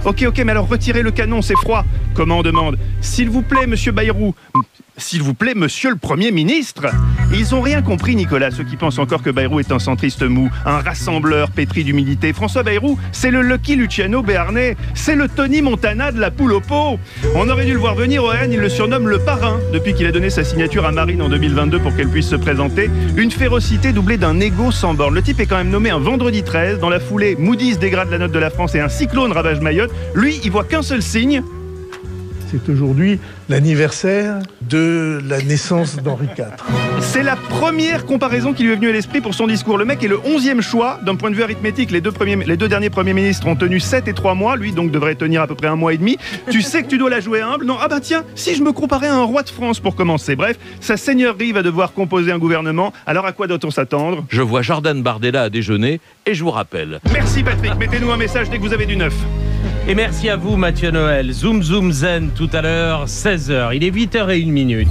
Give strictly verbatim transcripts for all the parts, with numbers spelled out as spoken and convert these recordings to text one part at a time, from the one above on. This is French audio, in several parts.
Ok, ok, mais alors retirez le canon, c'est froid. Comment on demande ? S'il vous plaît, monsieur Bayrou. S'il vous plaît, monsieur le Premier ministre. Et ils ont rien compris, Nicolas, ceux qui pensent encore que Bayrou est un centriste mou, un rassembleur pétri d'humilité. François Bayrou, c'est le Lucky Luciano béarnais, c'est le Tony Montana de la poule au pot. On aurait dû le voir venir au R N, il le surnomme le parrain, depuis qu'il a donné sa signature à Marine en deux mille vingt-deux pour qu'elle puisse se présenter. Une férocité doublée d'un égo sans borne. Le type est quand même nommé un vendredi treize, dans la foulée, Moody's dégrade la note de la France et un cyclone ravage Mayotte. Lui, il voit qu'un seul signe. C'est aujourd'hui l'anniversaire de la naissance d'Henri quatre. C'est la première comparaison qui lui est venue à l'esprit pour son discours. Le mec est le onzième choix. D'un point de vue arithmétique, les deux, premiers, les deux derniers premiers ministres ont tenu sept et trois mois. Lui, donc, devrait tenir à peu près un mois et demi. Tu sais que tu dois la jouer humble. Non, ah bah tiens, si je me comparais à un roi de France pour commencer. Bref, sa seigneurie va devoir composer un gouvernement. Alors à quoi doit-on s'attendre ? Je vois Jordan Bardella à déjeuner et je vous rappelle. Merci Patrick, mettez-nous un message dès que vous avez du neuf. Et merci à vous Mathieu Noël. Zoom Zoom Zen tout à l'heure, seize heures. Il est huit heures et une minute.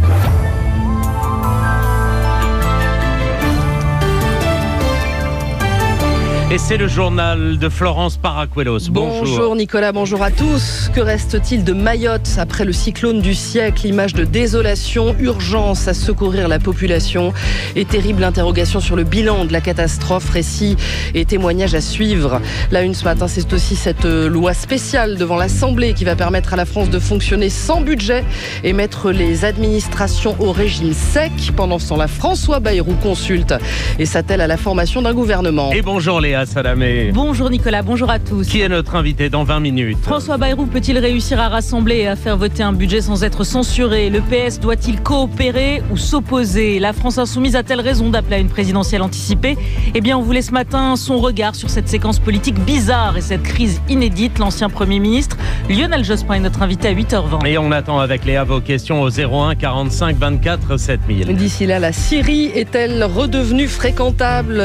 Et c'est le journal de Florence Paracuelos. Bonjour. Bonjour Nicolas, bonjour à tous. Que reste-t-il de Mayotte après le cyclone du siècle ? Image de désolation, urgence à secourir la population et terrible interrogation sur le bilan de la catastrophe, récit et témoignages à suivre. La une ce matin, c'est aussi cette loi spéciale devant l'Assemblée qui va permettre à la France de fonctionner sans budget et mettre les administrations au régime sec. Pendant ce temps-là, François Bayrou consulte et s'attelle à la formation d'un gouvernement. Et bonjour Léa Salamé. Bonjour Nicolas, bonjour à tous. Qui est notre invité dans vingt minutes ? François Bayrou peut-il réussir à rassembler et à faire voter un budget sans être censuré ? Le P S doit-il coopérer ou s'opposer ? La France insoumise a-t-elle raison d'appeler à une présidentielle anticipée ? Eh bien, on voulait ce matin son regard sur cette séquence politique bizarre et cette crise inédite. L'ancien Premier ministre Lionel Jospin est notre invité à huit heures vingt. Et on attend avec Léa vos questions au zéro un quarante-cinq vingt-quatre sept mille. D'ici là, la Syrie est-elle redevenue fréquentable ?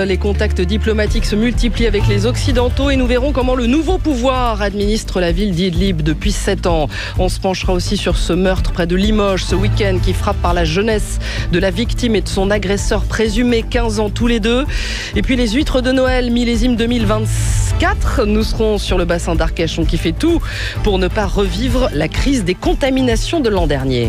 Les contacts diplomatiques se multiplient avec les Occidentaux et nous verrons comment le nouveau pouvoir administre la ville d'Idlib depuis sept ans. On se penchera aussi sur ce meurtre près de Limoges ce week-end qui frappe par la jeunesse de la victime et de son agresseur présumé, quinze ans tous les deux. Et puis les huîtres de Noël, millésime deux mille vingt-quatre. Nous serons sur le bassin d'Arcachon qui fait tout pour ne pas revivre la crise des contaminations de l'an dernier.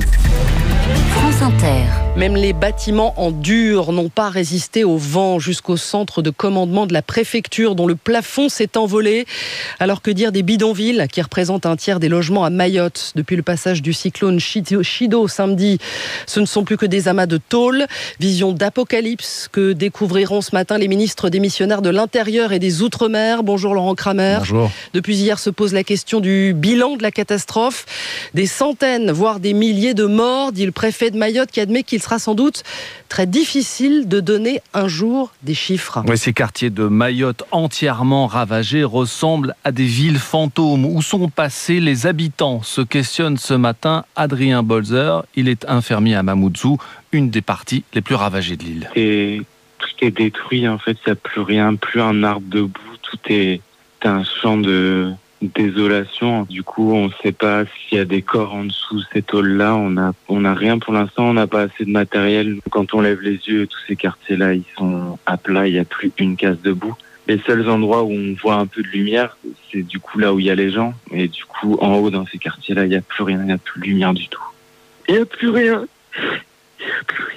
France Inter. Même les bâtiments en dur n'ont pas résisté au vent jusqu'au centre de commandement de la préfecture dont le plafond s'est envolé. Alors que dire des bidonvilles qui représentent un tiers des logements à Mayotte depuis le passage du cyclone Chido samedi. Ce ne sont plus que des amas de tôle. Vision d'apocalypse que découvriront ce matin les ministres démissionnaires de l'Intérieur et des Outre-mer. Bonjour Laurent Kramer. Bonjour. Depuis hier se pose la question du bilan de la catastrophe. Des centaines, voire des milliers de morts, dit le préfet de Mayotte qui admet qu'il sera sans doute très difficile de donner un jour des chiffres. Oui, ces quartiers de Mayotte entièrement ravagés ressemblent à des villes fantômes. Où sont passés les habitants ? Se questionne ce matin Adrien Bolzer. Il est infirmier à Mamoudzou, une des parties les plus ravagées de l'île. Et tout est détruit en fait, il n'y a plus rien, plus un arbre debout, tout est un champ de désolation. Du coup, on ne sait pas s'il y a des corps en dessous de ces tôles-là. On a, on a rien pour l'instant. On n'a pas assez de matériel. Quand on lève les yeux, tous ces quartiers-là, ils sont à plat. Il n'y a plus une case debout. Les seuls endroits où on voit un peu de lumière, c'est du coup là où il y a les gens. Et du coup, en haut, dans ces quartiers-là, il n'y a plus rien. Il n'y a plus de lumière du tout. Il n'y a plus rien. Il n'y a plus rien.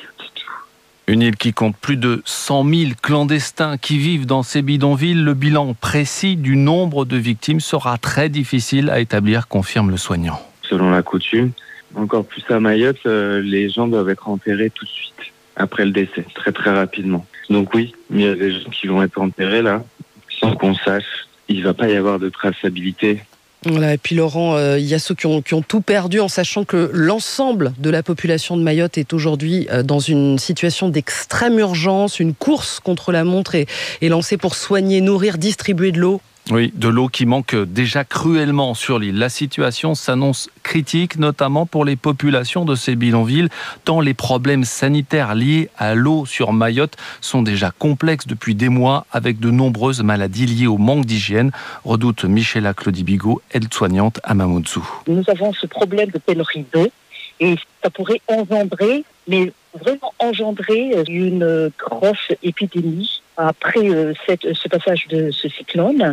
Une île qui compte plus de cent mille clandestins qui vivent dans ces bidonvilles. Le bilan précis du nombre de victimes sera très difficile à établir, confirme le soignant. Selon la coutume, encore plus à Mayotte, euh, les gens doivent être enterrés tout de suite, après le décès, très très rapidement. Donc oui, il y a des gens qui vont être enterrés là, sans qu'on sache. Il ne va pas y avoir de traçabilité. Voilà, et puis Laurent, euh, il y a ceux qui ont, qui ont tout perdu en sachant que l'ensemble de la population de Mayotte est aujourd'hui euh, dans une situation d'extrême urgence. Une course contre la montre est, est lancée pour soigner, nourrir, distribuer de l'eau. Oui, de l'eau qui manque déjà cruellement sur l'île. La situation s'annonce critique, notamment pour les populations de ces bidonvilles, tant les problèmes sanitaires liés à l'eau sur Mayotte sont déjà complexes depuis des mois, avec de nombreuses maladies liées au manque d'hygiène, redoute Michela Clodibigo, aide-soignante à Mamoudzou. Nous avons ce problème de pénurie d'eau et ça pourrait engendrer, mais vraiment engendrer une grosse épidémie après cette, ce passage de ce cyclone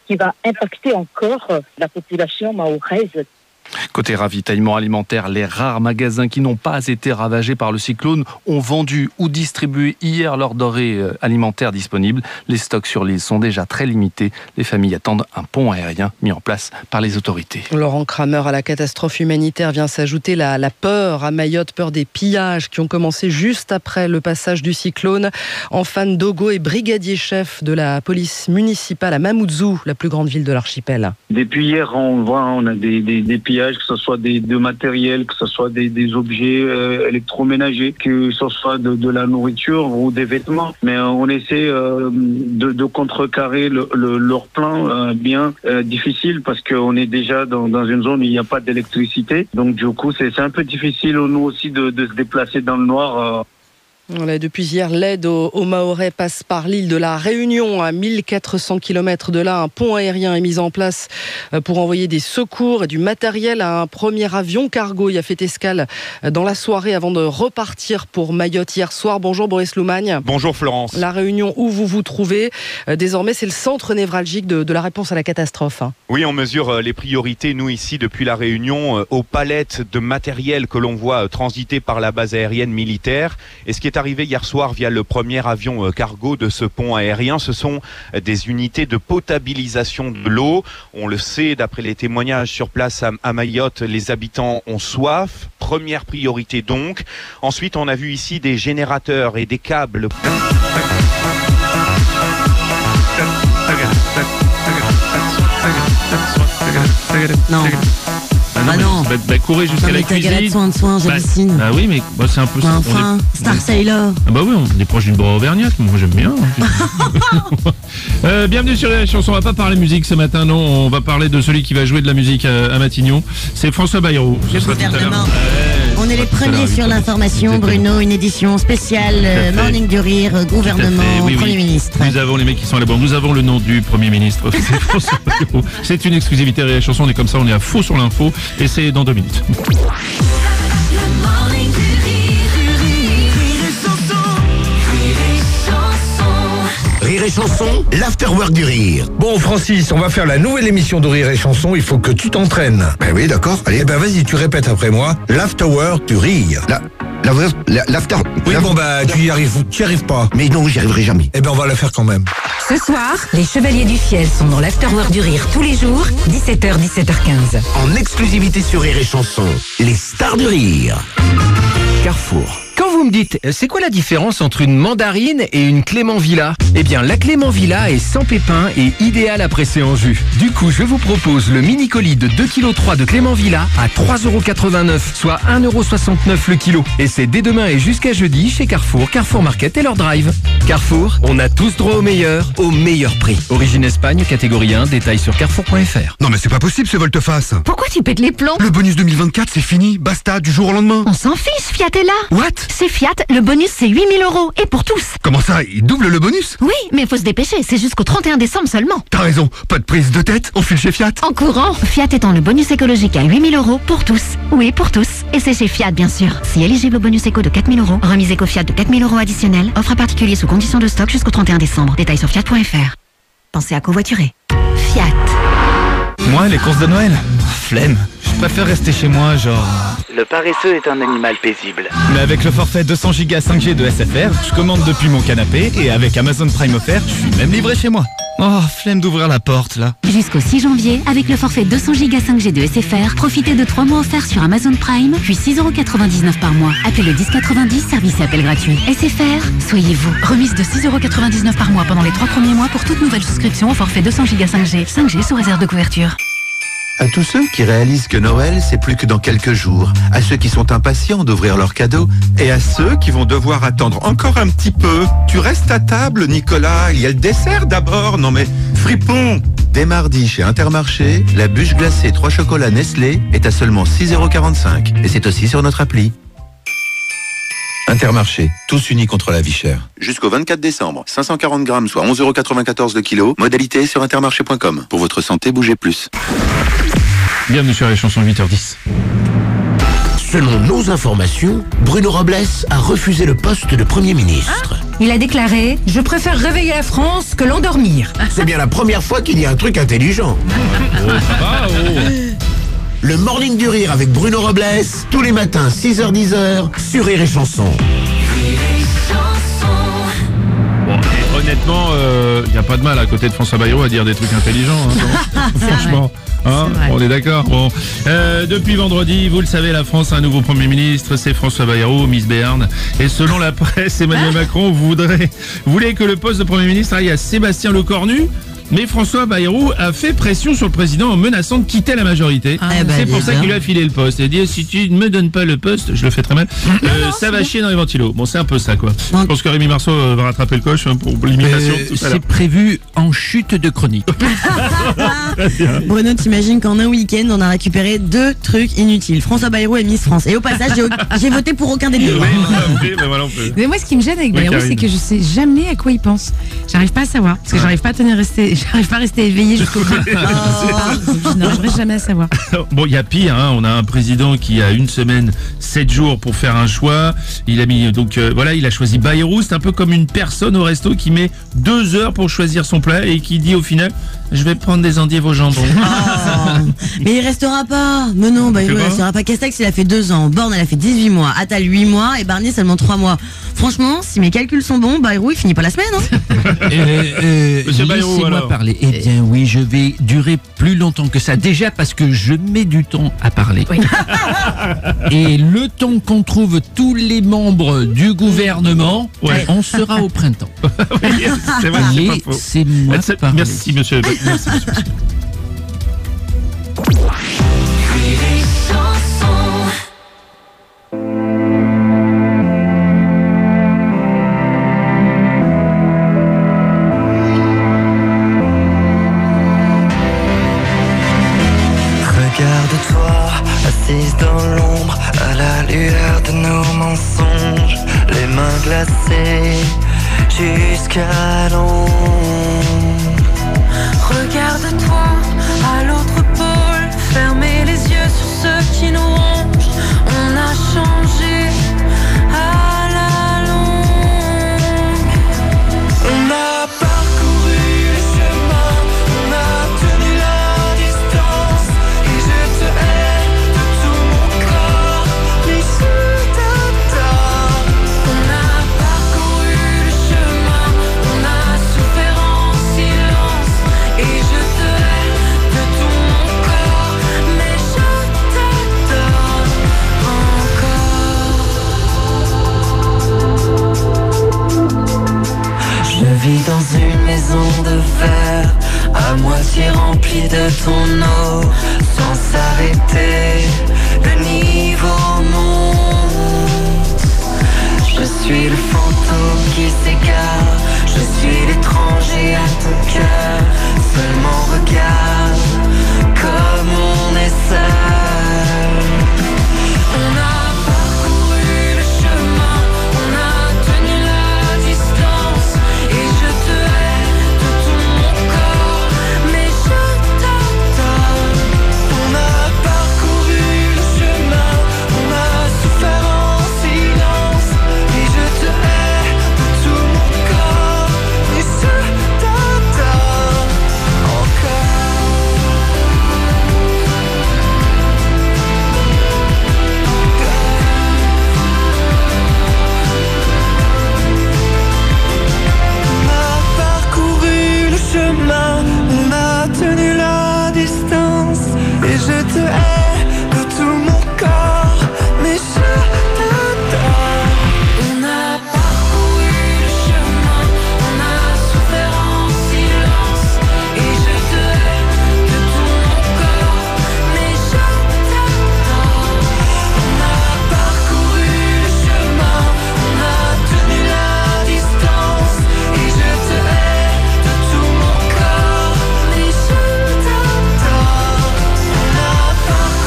qui va impacter encore la population mahoraise. Côté ravitaillement alimentaire, les rares magasins qui n'ont pas été ravagés par le cyclone ont vendu ou distribué hier leurs denrées alimentaires disponibles. Les stocks sur l'île sont déjà très limités. Les familles attendent un pont aérien mis en place par les autorités. Laurent Kramer, à la catastrophe humanitaire vient s'ajouter la, la peur à Mayotte, peur des pillages qui ont commencé juste après le passage du cyclone. Anfane Dogo est brigadier chef de la police municipale à Mamoudzou, la plus grande ville de l'archipel. Depuis hier, on voit, on a des, des, des pillages, que ce soit des, de matériel, que ce soit des, des objets euh, électroménagers, que ce soit de, de la nourriture ou des vêtements. Mais euh, on essaie euh, de, de contrecarrer le, le, leur plan euh, bien euh, difficile parce qu'on est déjà dans, dans une zone où il n'y a pas d'électricité. Donc du coup, c'est, c'est un peu difficile nous aussi de, de se déplacer dans le noir. Euh. Voilà, depuis hier, l'aide aux, aux Mahorais passe par l'île de la Réunion, à mille quatre cents kilomètres de là. Un pont aérien est mis en place pour envoyer des secours et du matériel à un premier avion cargo. Il a fait escale dans la soirée avant de repartir pour Mayotte hier soir. Bonjour Boris Loumagne. Bonjour Florence. La Réunion où vous vous trouvez, désormais c'est le centre névralgique de, de la réponse à la catastrophe. Oui, on mesure les priorités, nous ici, depuis la Réunion, aux palettes de matériel que l'on voit transiter par la base aérienne militaire. Et ce qui est arrivé hier soir via le premier avion cargo de ce pont aérien, ce sont des unités de potabilisation de l'eau. On le sait, d'après les témoignages sur place à Mayotte, les habitants ont soif. Première priorité donc. Ensuite, on a vu ici des générateurs et des câbles. Non. Ah non, bah, bah, courez jusqu'à non, la cuisine. Galette soin de soin, j'hallucine. Bah, ah oui, mais bah, c'est un peu bah, ça. Enfin, est... Star Sailor. Ah bah oui, on est proche d'une broie auvergnate, moi j'aime bien. euh, bienvenue sur les chansons, on va pas parler musique ce matin, non, on va parler de celui qui va jouer de la musique à, à Matignon. C'est François Bayrou. Le gouvernement. On est les premiers sur l'information, Bruno, une édition spéciale euh, Morning du Rire, gouvernement, oui, Premier oui. ministre. Nous avons les mecs qui sont à la bourre, nous avons le nom du Premier ministre, c'est François Bayrou. C'est une exclusivité Rire et Chanson, on est comme ça, on est à faux sur l'info, et c'est dans deux minutes. Rire et Chanson, l'afterwork du rire. Bon Francis, on va faire la nouvelle émission de Rire et Chanson, il faut que tu t'entraînes. Ben oui, d'accord, allez. Eh ben vas-y, tu répètes après moi, l'afterwork du rire. La, la, l'after... Oui bon bah tu y arrives, tu y arrives pas. Mais non, j'y arriverai jamais. Eh ben on va la faire quand même. Ce soir, les Chevaliers du Fiel sont dans l'afterwork du rire tous les jours, dix-sept heures, dix-sept heures quinze. En exclusivité sur Rire et Chanson, les stars du rire. Carrefour. Quand vous me dites, c'est quoi la différence entre une mandarine et une Clément Villa? Eh bien, la Clément Villa est sans pépins et idéale à presser en jus. Du coup, je vous propose le mini colis de deux virgule trois kilos de Clément Villa à trois euros quatre-vingt-neuf, soit un euro soixante-neuf le kilo. Et c'est dès demain et jusqu'à jeudi chez Carrefour, Carrefour Market et leur drive. Carrefour, on a tous droit au meilleur, au meilleur prix. Origine Espagne, catégorie un, détails sur carrefour point f r. Non mais c'est pas possible ce volte-face. Pourquoi tu pètes les plombs? Le bonus deux mille vingt-quatre, c'est fini, basta, du jour au lendemain. On s'en fiche, Fiat est là. What? C'est Fiat, le bonus c'est huit mille euros, et pour tous. Comment ça, il double le bonus? Oui, mais faut se dépêcher, c'est jusqu'au trente et un décembre seulement. T'as raison, pas de prise de tête, on file chez Fiat. En courant, Fiat étant le bonus écologique à huit mille euros pour tous. Oui, pour tous. Et c'est chez Fiat, bien sûr. Si éligible au bonus éco de quatre mille euros, remise éco Fiat de quatre mille euros additionnels, offre à particulier sous condition de stock jusqu'au trente et un décembre. Détails sur fiat point f r. Pensez à covoiturer. Fiat. Moi, les courses de Noël, flemme. Je préfère rester chez moi, genre... Le paresseux est un animal paisible. Mais avec le forfait deux cents gigas cinq G de S F R, je commande depuis mon canapé et avec Amazon Prime offert, je suis même livré chez moi. Oh, flemme d'ouvrir la porte, là. Jusqu'au six janvier, avec le forfait deux cents gigas cinq G de S F R, profitez de trois mois offerts sur Amazon Prime, puis six euros quatre-vingt-dix-neuf par mois. Appelez le dix quatre-vingt-dix, service et appel gratuit. S F R, soyez-vous. Remise de six euros quatre-vingt-dix-neuf par mois pendant les trois premiers mois pour toute nouvelle souscription au forfait deux cents gigas cinq G. cinq G sous réserve de couverture. À tous ceux qui réalisent que Noël, c'est plus que dans quelques jours, à ceux qui sont impatients d'ouvrir leurs cadeaux, et à ceux qui vont devoir attendre encore un petit peu. Tu restes à table, Nicolas, il y a le dessert d'abord, non mais fripon. Dès mardi, chez Intermarché, la bûche glacée trois chocolats Nestlé est à seulement six euros quarante-cinq, et c'est aussi sur notre appli. Intermarché, tous unis contre la vie chère. Jusqu'au vingt-quatre décembre, cinq cent quarante grammes, soit onze euros quatre-vingt-quatorze le kilo. Modalité sur intermarché point com. Pour votre santé, bougez plus. Bienvenue sur les chansons, huit heures dix. Selon nos informations, Bruno Robles a refusé le poste de Premier ministre. Hein? il a déclaré « Je préfère réveiller la France que l'endormir ». C'est bien la première fois qu'il dit un truc intelligent. Oh, ça va, oh. Le Morning du Rire avec Bruno Robles, tous les matins, six heures dix heures, sur Rire et Chanson. Bon, et honnêtement, il euh, n'y a pas de mal à côté de François Bayrou à dire des trucs intelligents. Hein, franchement. Hein, on est d'accord. Bon, euh, depuis vendredi, vous le savez, la France a un nouveau Premier ministre, c'est François Bayrou, Miss Béarn. Et selon la presse, Emmanuel Macron voudrait, voulait que le poste de Premier ministre aille à Sébastien Lecornu. Mais François Bayrou a fait pression sur le président en menaçant de quitter la majorité. Ah, c'est bah, pour ça qu'il lui a filé le poste. Il a dit, si tu ne me donnes pas le poste, je le fais très mal, euh, non, ça va chier dans les ventilos. Bon, c'est un peu ça, quoi. Je pense que Rémi Marceau euh, va rattraper le coche hein, pour l'imitation. Euh, c'est prévu en chute de chronique. Bruno, t'imagines qu'en un week-end, on a récupéré deux trucs inutiles. François Bayrou et Miss France. Et au passage, j'ai, j'ai voté pour aucun des deux. Oui, oui, mais, voilà, mais moi, ce qui me gêne avec Bayrou, c'est que je sais jamais à quoi il pense. J'arrive pas à savoir. Parce que ouais. j'arrive pas à tenir rester... J'arrive pas à rester éveillé jusqu'au bout. Oh, je n'arriverai jamais à savoir. Bon, il y a pire, hein. On a un président qui a une semaine, sept jours pour faire un choix. Il a mis, donc euh, voilà, il a choisi Bayrou. C'est un peu comme une personne au resto qui met deux heures pour choisir son plat et qui dit au final, je vais prendre des endives au jambon. Oh, mais il restera pas. Mais non, Bayrou, il restera pas. Castex, il a fait deux ans. Borne, elle a fait dix-huit mois. Attal, huit mois. Et Barnier, seulement trois mois. Franchement, si mes calculs sont bons, Bayrou, il finit pas la semaine. Hein. euh, euh, Laissez-moi parler. Eh bien oui, je vais durer plus longtemps que ça. Déjà parce que je mets du temps à parler. Oui. Et le temps qu'on trouve tous les membres du gouvernement, ouais. on sera au printemps. Oui, c'est vrai, c'est pas faux. C'est moi parler. Merci monsieur. Merci, monsieur. Regarde-toi, assise dans l'ombre, à la lueur de nos mensonges, les mains glacées jusqu'à l'ombre. Regarde-toi, à l'autre pôle, fermez les yeux sur ceux qui nous rongent. On a changé à la longue. On a parcouru le chemin, on a tenu la distance. Et je te hais de tout mon corps, mais je t'adore. On a parcouru le chemin, on a souffert en silence. Et je te hais de tout mon corps, mais je t'adore encore. Je vis dans une maison de verre, à moitié remplie de ton eau, sans s'arrêter, le niveau monte. Je suis le fantôme qui s'égare, je suis l'étranger à ton cœur. Seulement regarde comme on est seul. On a parcouru le chemin, on a tenu la distance. Et je te hais de tout mon corps, mais je t'adore. On a parcouru le chemin, on a souffert en silence. Et je te hais de tout mon corps, mais je t'adore encore. On a parcouru le chemin, on a tenu la distance. Et je te hais de tout mon corps, mais je t'adore. On a parcouru le chemin, on a souffert en silence. Et je te hais de tout mon corps, mais je t'adore. On a parcouru le chemin, on a tenu la distance. Et je te hais de tout mon corps, mais je t'adore. On a parcouru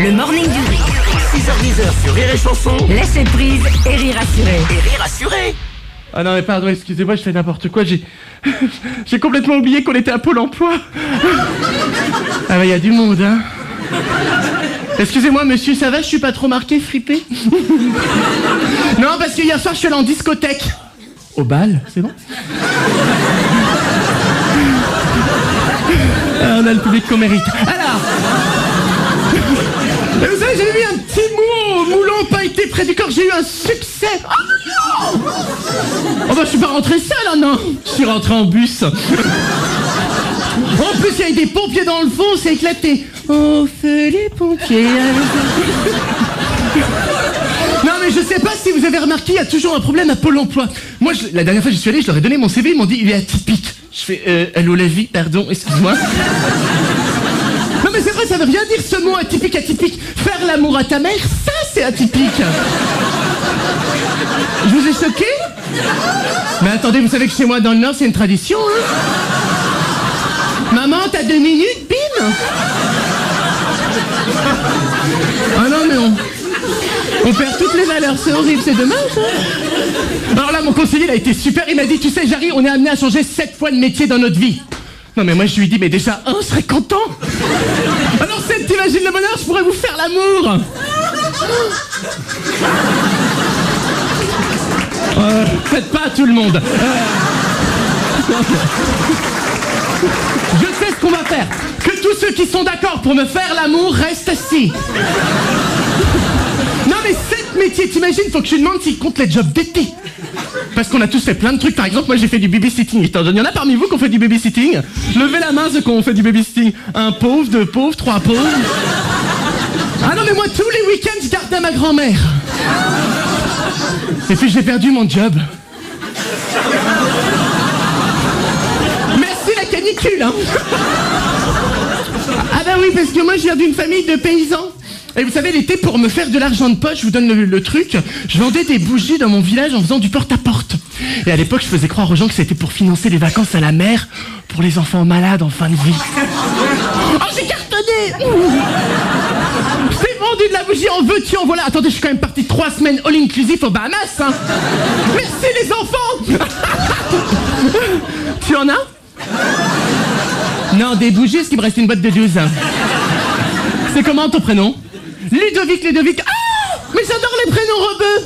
Le morning du rire. six heures dix sur Rire et Chanson. Lâchez prise et rire assuré. Et rire assuré. Ah non mais pardon, excusez-moi, je fais n'importe quoi, j'ai... j'ai complètement oublié qu'on était à Pôle emploi. Ah bah il y a du monde, hein. Excusez-moi monsieur, ça va, je suis pas trop marqué, fripé? Non, parce que hier soir je suis allé en discothèque. Au bal, c'est bon? Ah, on a le public qu'on mérite. Alors... Et vous savez, j'ai mis un petit mot moulant pailleté près du corps, j'ai eu un succès. Oh, non oh bah je suis pas rentré seul, hein, non. Je suis rentré en bus. En plus, il y a eu des pompiers dans le fond, c'est éclaté. Oh, feu les pompiers. Non mais je sais pas si vous avez remarqué, il y a toujours un problème à Pôle emploi. Moi, je, la dernière fois que je suis allé, je leur ai donné mon C V, ils m'ont dit il est atypique. Je fais, euh, allô la vie, pardon, excuse-moi. Non mais c'est vrai, ça veut rien dire ce mot atypique, atypique. Faire l'amour à ta mère, ça c'est atypique. Je vous ai choqué? Mais attendez, vous savez que chez moi dans le Nord, c'est une tradition, hein. Maman, t'as deux minutes, bim. Ah non mais on... On perd toutes les valeurs, c'est horrible, c'est dommage, hein. Alors là, mon conseiller, il a été super, il m'a dit, tu sais, Jarry, on est amené à changer sept fois de métier dans notre vie. Non mais moi, je lui dis, mais déjà, un serait content. Alors, Seb, t'imagines le bonheur, je pourrais vous faire l'amour. Euh, faites pas à tout le monde. Euh... Je sais ce qu'on va faire. Que tous ceux qui sont d'accord pour me faire l'amour restent assis. Non mais sept métiers, t'imagines, faut que je lui demande s'il compte les jobs d'été. Parce qu'on a tous fait plein de trucs. Par exemple, moi j'ai fait du babysitting. Il y en a parmi vous qui ont fait du babysitting? Levez la main ceux qui ont fait du babysitting. Un pauvre, deux pauvres, trois pauvres. Ah non mais moi tous les week-ends je gardais ma grand-mère. Et puis j'ai perdu mon job. Merci la canicule, hein. Ah bah oui, parce que moi je viens d'une famille de paysans. Et vous savez, l'été, pour me faire de l'argent de poche, je vous donne le, le truc, je vendais des bougies dans mon village en faisant du porte-à-porte. Et à l'époque, je faisais croire aux gens que c'était pour financer les vacances à la mer pour les enfants malades en fin de vie. Oh, j'ai cartonné. J'ai vendu de la bougie, en veux-tu, en voilà. Attendez, je suis quand même parti trois semaines all-inclusive aux Bahamas, hein. Merci les enfants. Tu en as? Non, des bougies, est-ce qu'il me reste une boîte de douze? C'est comment ton prénom? Ludovic, Ludovic. Ah, mais j'adore les prénoms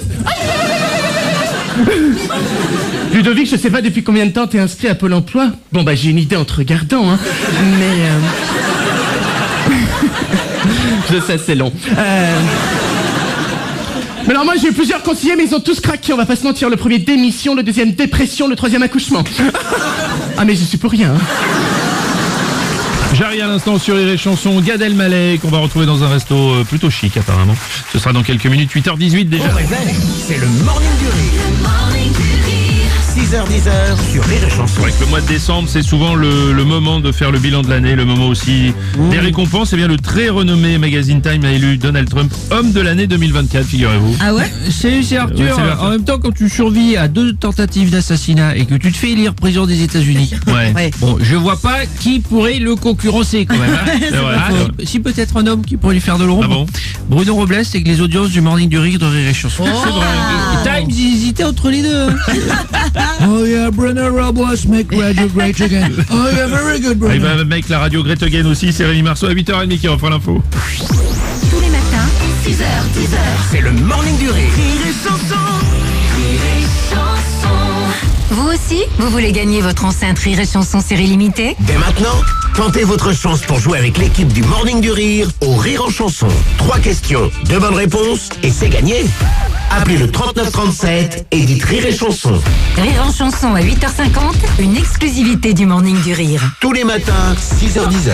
rebeux. Ah, Ludovic, je sais pas depuis combien de temps t'es inscrit à Pôle emploi. Bon bah j'ai une idée en te regardant, hein. Mais... Euh... je sais, c'est long. Euh... Mais alors moi j'ai eu plusieurs conseillers, mais ils ont tous craqué, on va pas se mentir. Le premier, démission, le deuxième, dépression, le troisième, accouchement. Ah mais je suis pour rien, hein. Jarry à l'instant sur Rire et Chanson, Gad Elmaleh qu'on va retrouver dans un resto euh, plutôt chic apparemment. Ce sera dans quelques minutes, huit heures dix-huit déjà. Au réveil, c'est le Morning du Rire. six heures dix sur Rire et Chanson. C'est vrai que le mois de décembre, c'est souvent le, le moment de faire le bilan de l'année, le moment aussi mmh. des récompenses. Et bien le très renommé magazine Time a élu Donald Trump homme de l'année deux mille vingt-quatre, figurez-vous. Ah ouais? C'est, c'est Arthur. Ouais, c'est en même temps, quand tu survis à deux tentatives d'assassinat et que tu te fais élire président des États-Unis, ouais. Ouais. Bon, je vois pas qui pourrait le concurrencer quand même. Hein. C'est vrai. Ah, si, si peut-être un homme qui pourrait lui faire de l'ombre. Ah bon? Bruno Robles avec les audiences du Morning du Rire de Rire et Chanson. Oh. C'est vrai. Et Times, ils hésitaient entre les deux. Oh yeah, Bruno Robles, make radio great again. Oh yeah, very good, Bruno. Il va make la radio great again aussi, c'est Rémi Marceau à huit heures trente qui reprend l'info. Tous les matins, six heures, dix heures. C'est le Morning du Rire. Rire et Chanson. Rire et Chanson. Vous aussi, vous voulez gagner votre enceinte Rire et Chanson série limitée? Dès maintenant, tentez votre chance pour jouer avec l'équipe du Morning du Rire au Rire en Chanson. Trois questions, deux bonnes réponses et c'est gagné. Appelez le trente-neuf trente-sept et dites Rire et Chanson. Rire en Chanson à huit heures cinquante, une exclusivité du Morning du Rire. Tous les matins, six heures dix.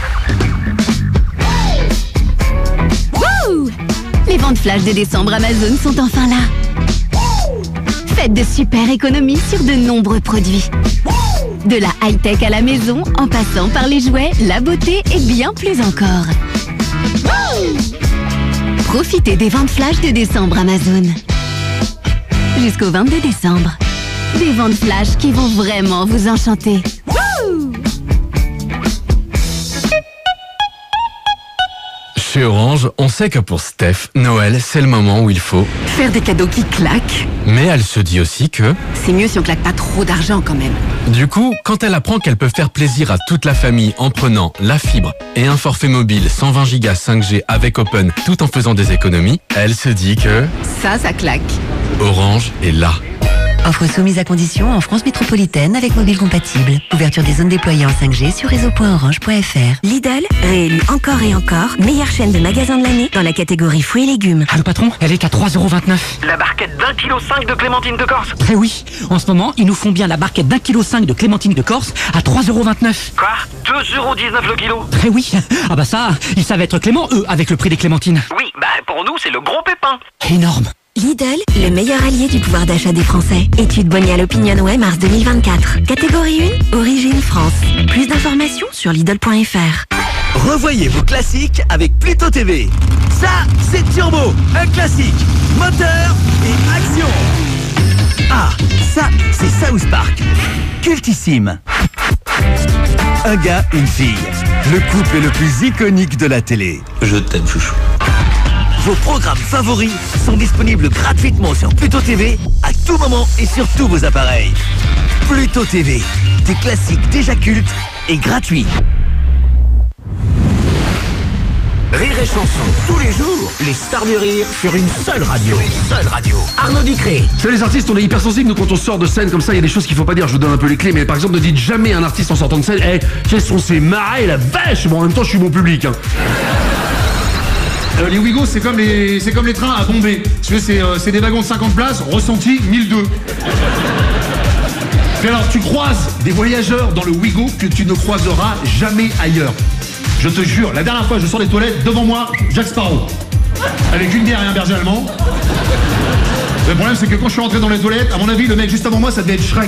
Wouh! Les ventes flash de décembre Amazon sont enfin là. Faites de super économies sur de nombreux produits. De la high-tech à la maison, en passant par les jouets, la beauté et bien plus encore. Profitez des ventes flash de décembre Amazon. Jusqu'au vingt-deux décembre. Des ventes flash qui vont vraiment vous enchanter. Chez Orange, on sait que pour Steph, Noël, c'est le moment où il faut faire des cadeaux qui claquent. Mais elle se dit aussi que c'est mieux si on claque pas trop d'argent quand même. Du coup, quand elle apprend qu'elle peut faire plaisir à toute la famille en prenant la fibre et un forfait mobile cent vingt gigas cinq G avec Open tout en faisant des économies, elle se dit que ça, ça claque. Orange est là. Offre soumise à condition en France métropolitaine avec mobile compatible. Ouverture des zones déployées en cinq G sur réseau point orange point f r. Lidl, réélu encore et encore, meilleure chaîne de magasins de l'année dans la catégorie fruits et légumes. Ah, le patron, elle est qu'à trois euros vingt-neuf. La barquette d'un kilo cinq de clémentine de Corse. Eh oui, en ce moment, ils nous font bien la barquette d'un kilo cinq de clémentine de Corse à trois euros vingt-neuf. Quoi deux euros dix-neuf le kilo. Eh oui, ah bah ça, ils savent être cléments, eux, avec le prix des clémentines. Oui, bah pour nous, c'est le gros pépin. Énorme. Lidl, le meilleur allié du pouvoir d'achat des Français. Étude Bonial OpinionWay mars deux mille vingt-quatre. Catégorie un, Origine France. Plus d'informations sur Lidl point f r. Revoyez vos classiques avec Pluto T V. Ça, c'est Turbo, un classique. Moteur et action. Ah, ça, c'est South Park. Cultissime. Un gars, une fille. Le couple le plus iconique de la télé. Je t'aime, chouchou. Vos programmes favoris sont disponibles gratuitement sur Pluto T V à tout moment et sur tous vos appareils. Pluto T V, des classiques déjà cultes et gratuits. Rire et chanson, tous les jours, les stars du rire sur une seule radio. Une seule radio. Arnaud Ducré. C'est les artistes, on est hyper sensibles, nous quand on sort de scène comme ça, il y a des choses qu'il faut pas dire, je vous donne un peu les clés, mais par exemple ne dites jamais à un artiste en sortant de scène, eh, hey, qu'est-ce qu'on s'est marré la vache. Bon, en même temps je suis bon public, hein. Euh, les Ouigo, c'est comme les, c'est comme les trains à Bombay. Tu sais, c'est, euh, c'est des wagons de cinquante places, ressenti mille deux. Puis alors, tu croises des voyageurs dans le Ouigo que tu ne croiseras jamais ailleurs. Je te jure, la dernière fois, je sors des toilettes, devant moi, Jack Sparrow. Avec une bière et un berger allemand. Le problème, c'est que quand je suis rentré dans les toilettes, à mon avis, le mec juste avant moi, ça devait être Shrek.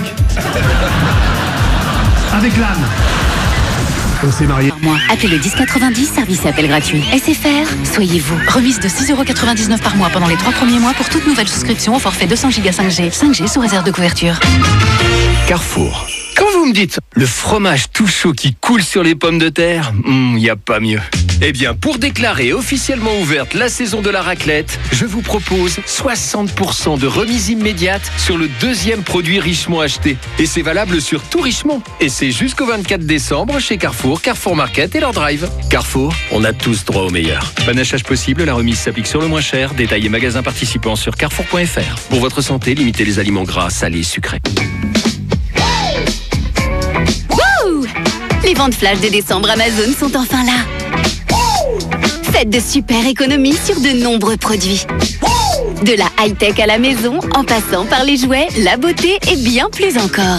Avec l'âne. On s'est mariés. Par mois. Appelez le dix quatre-vingt-dix, service et appel gratuit. S F R, soyez vous. Remise de six euros quatre-vingt-dix-neuf par mois pendant les trois premiers mois pour toute nouvelle souscription au forfait deux cents gigas cinq G. cinq G sous réserve de couverture. Carrefour. Quand vous me dites le fromage tout chaud qui coule sur les pommes de terre, il mmh, n'y a pas mieux. Eh bien, pour déclarer officiellement ouverte la saison de la raclette, je vous propose soixante pour cent de remise immédiate sur le deuxième produit Richemont acheté. Et c'est valable sur tout Richemont. Et c'est jusqu'au vingt-quatre décembre chez Carrefour, Carrefour Market et leur drive. Carrefour, on a tous droit au meilleur. Panachage possible, la remise s'applique sur le moins cher. Détails et magasins participants sur carrefour point f r. Pour votre santé, limitez les aliments gras, salés et sucrés. Les ventes flash de décembre Amazon sont enfin là. Faites de super économies sur de nombreux produits. De la high-tech à la maison, en passant par les jouets, la beauté et bien plus encore.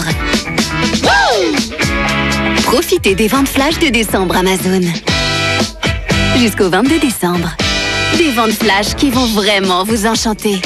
Profitez des ventes flash de décembre Amazon. Jusqu'au vingt-deux décembre. Des ventes flash qui vont vraiment vous enchanter.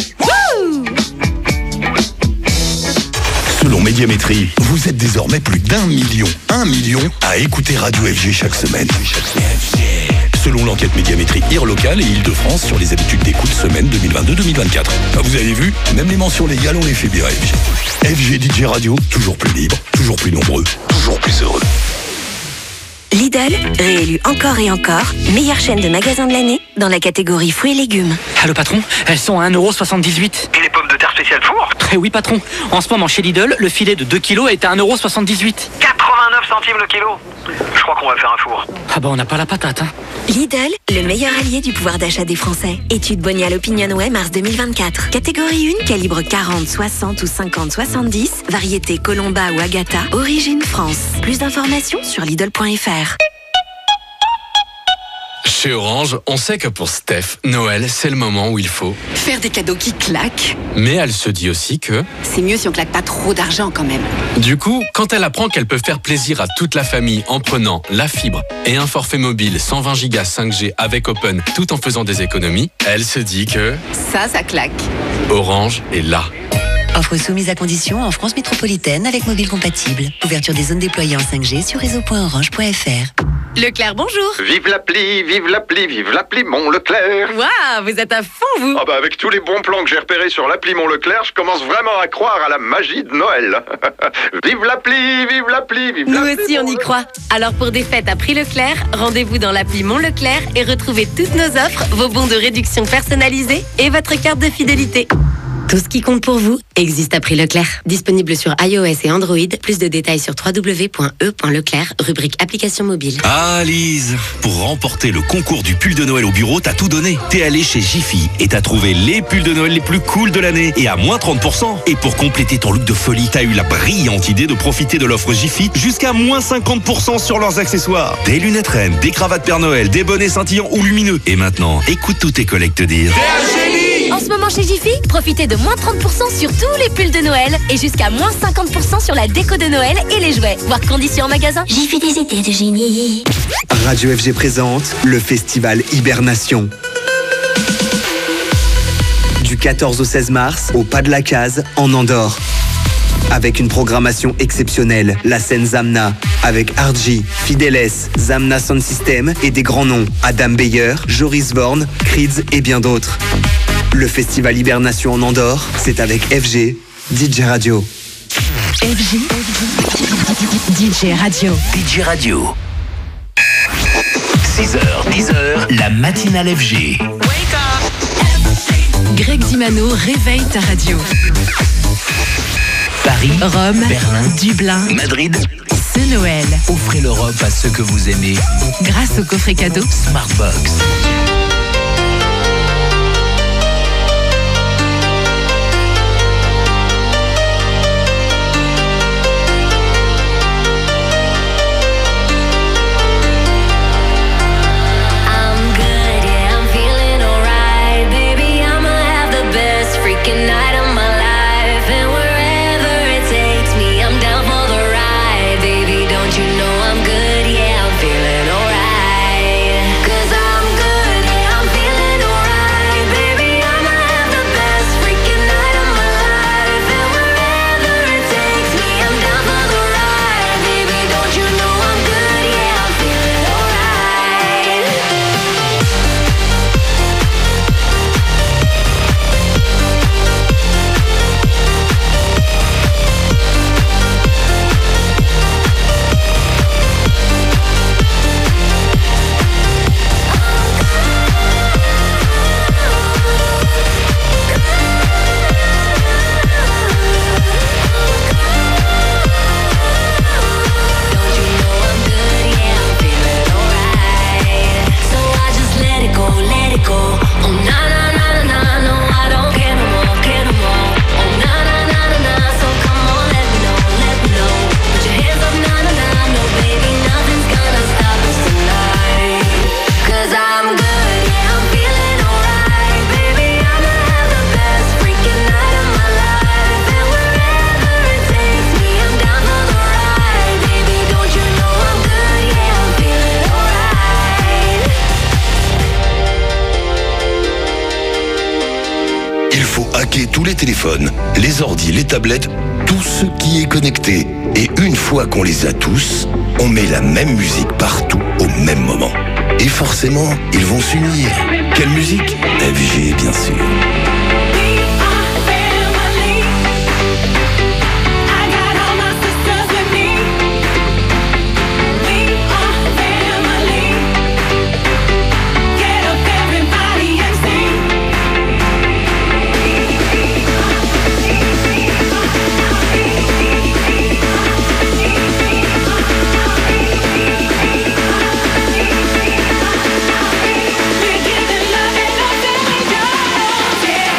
Selon Médiamétrie, vous êtes désormais plus d'un million, un million à écouter Radio F G chaque semaine. Selon l'enquête Médiamétrie I R locale et Île-de-France sur les habitudes d'écoute semaine deux mille vingt-deux deux mille vingt-quatre. Vous avez vu, même les mentions légales, on les fait bien F G. F G D J Radio, toujours plus libre, toujours plus nombreux, toujours plus heureux. Lidl, réélu encore et encore, meilleure chaîne de magasins de l'année dans la catégorie fruits et légumes. Ah, le patron, elles sont à un euro soixante-dix-huit. Et les pommes de terre spéciales four? Eh oui, patron. En ce moment, chez Lidl, le filet de deux kilos est à un euro soixante-dix-huit. quatre-vingt-neuf centimes le kilo. Je crois qu'on va faire un four. Ah bah, on n'a pas la patate, hein. Lidl, le meilleur allié du pouvoir d'achat des Français. Étude Bonial OpinionWay mars deux mille vingt-quatre. Catégorie un, calibre quarante, soixante ou cinquante soixante-dix. Variété Colomba ou Agatha. Origine France. Plus d'informations sur Lidl point f r. Chez Orange, on sait que pour Steph, Noël, c'est le moment où il faut faire des cadeaux qui claquent. Mais elle se dit aussi que c'est mieux si on claque pas trop d'argent quand même. Du coup, quand elle apprend qu'elle peut faire plaisir à toute la famille en prenant la fibre et un forfait mobile cent vingt gigas cinq G avec Open tout en faisant des économies, elle se dit que ça, ça claque. Orange est là. Offre soumise à condition en France métropolitaine avec mobile compatible. Ouverture des zones déployées en cinq G sur réseau point orange point f r. Leclerc, bonjour. Vive l'appli, vive l'appli, vive l'appli Mon Leclerc. Waouh, vous êtes à fond, vous. Ah bah avec tous les bons plans que j'ai repérés sur l'appli Mon Leclerc, je commence vraiment à croire à la magie de Noël. Vive l'appli, vive l'appli, vive Nous l'appli. aussi, on y croit. Alors pour des fêtes à prix Leclerc, rendez-vous dans l'appli Mon Leclerc et retrouvez toutes nos offres, vos bons de réduction personnalisés et votre carte de fidélité. Tout ce qui compte pour vous existe à prix Leclerc. Disponible sur iOS et Android. Plus de détails sur w w w point e point leclerc, rubrique application mobile. Ah Lise, pour remporter le concours du pull de Noël au bureau, t'as tout donné. T'es allé chez Jiffy et t'as trouvé les pulls de Noël les plus cool de l'année et à moins trente pour cent. Et pour compléter ton look de folie, t'as eu la brillante idée de profiter de l'offre Jiffy jusqu'à moins cinquante pour cent sur leurs accessoires. Des lunettes reines, des cravates Père Noël, des bonnets scintillants ou lumineux. Et maintenant, écoute tous tes collègues te dire... En ce moment chez Jiffy, profitez de moins trente pour cent sur tous les pulls de Noël et jusqu'à moins cinquante pour cent sur la déco de Noël et les jouets. Voir conditions en magasin. Jiffy des étés de génie. Radio F G présente le festival Hibernation. Du quatorze au seize mars, au Pas de la Case, en Andorre. Avec une programmation exceptionnelle, la scène Zamna, avec Argy, Fideles, Zamna Sound System et des grands noms, Adam Beyer, Joris Vorn, Creeds et bien d'autres. Le festival Hibernation en Andorre, c'est avec F G, D J Radio. F G, D J Radio. D J Radio. six heures, dix heures, la matinale F G. Greg Dimano réveille ta radio. Paris, Rome, Berlin, Dublin, Madrid. Ce Noël, Offrez l'Europe à ceux que vous aimez. grâce au coffret cadeau Smartbox. Tous les téléphones, les ordis, les tablettes, tout ce qui est connecté. Et une fois qu'on les a tous, on met la même musique partout au même moment. Et forcément, ils vont s'unir. Quelle musique? F G, bien sûr. Yeah.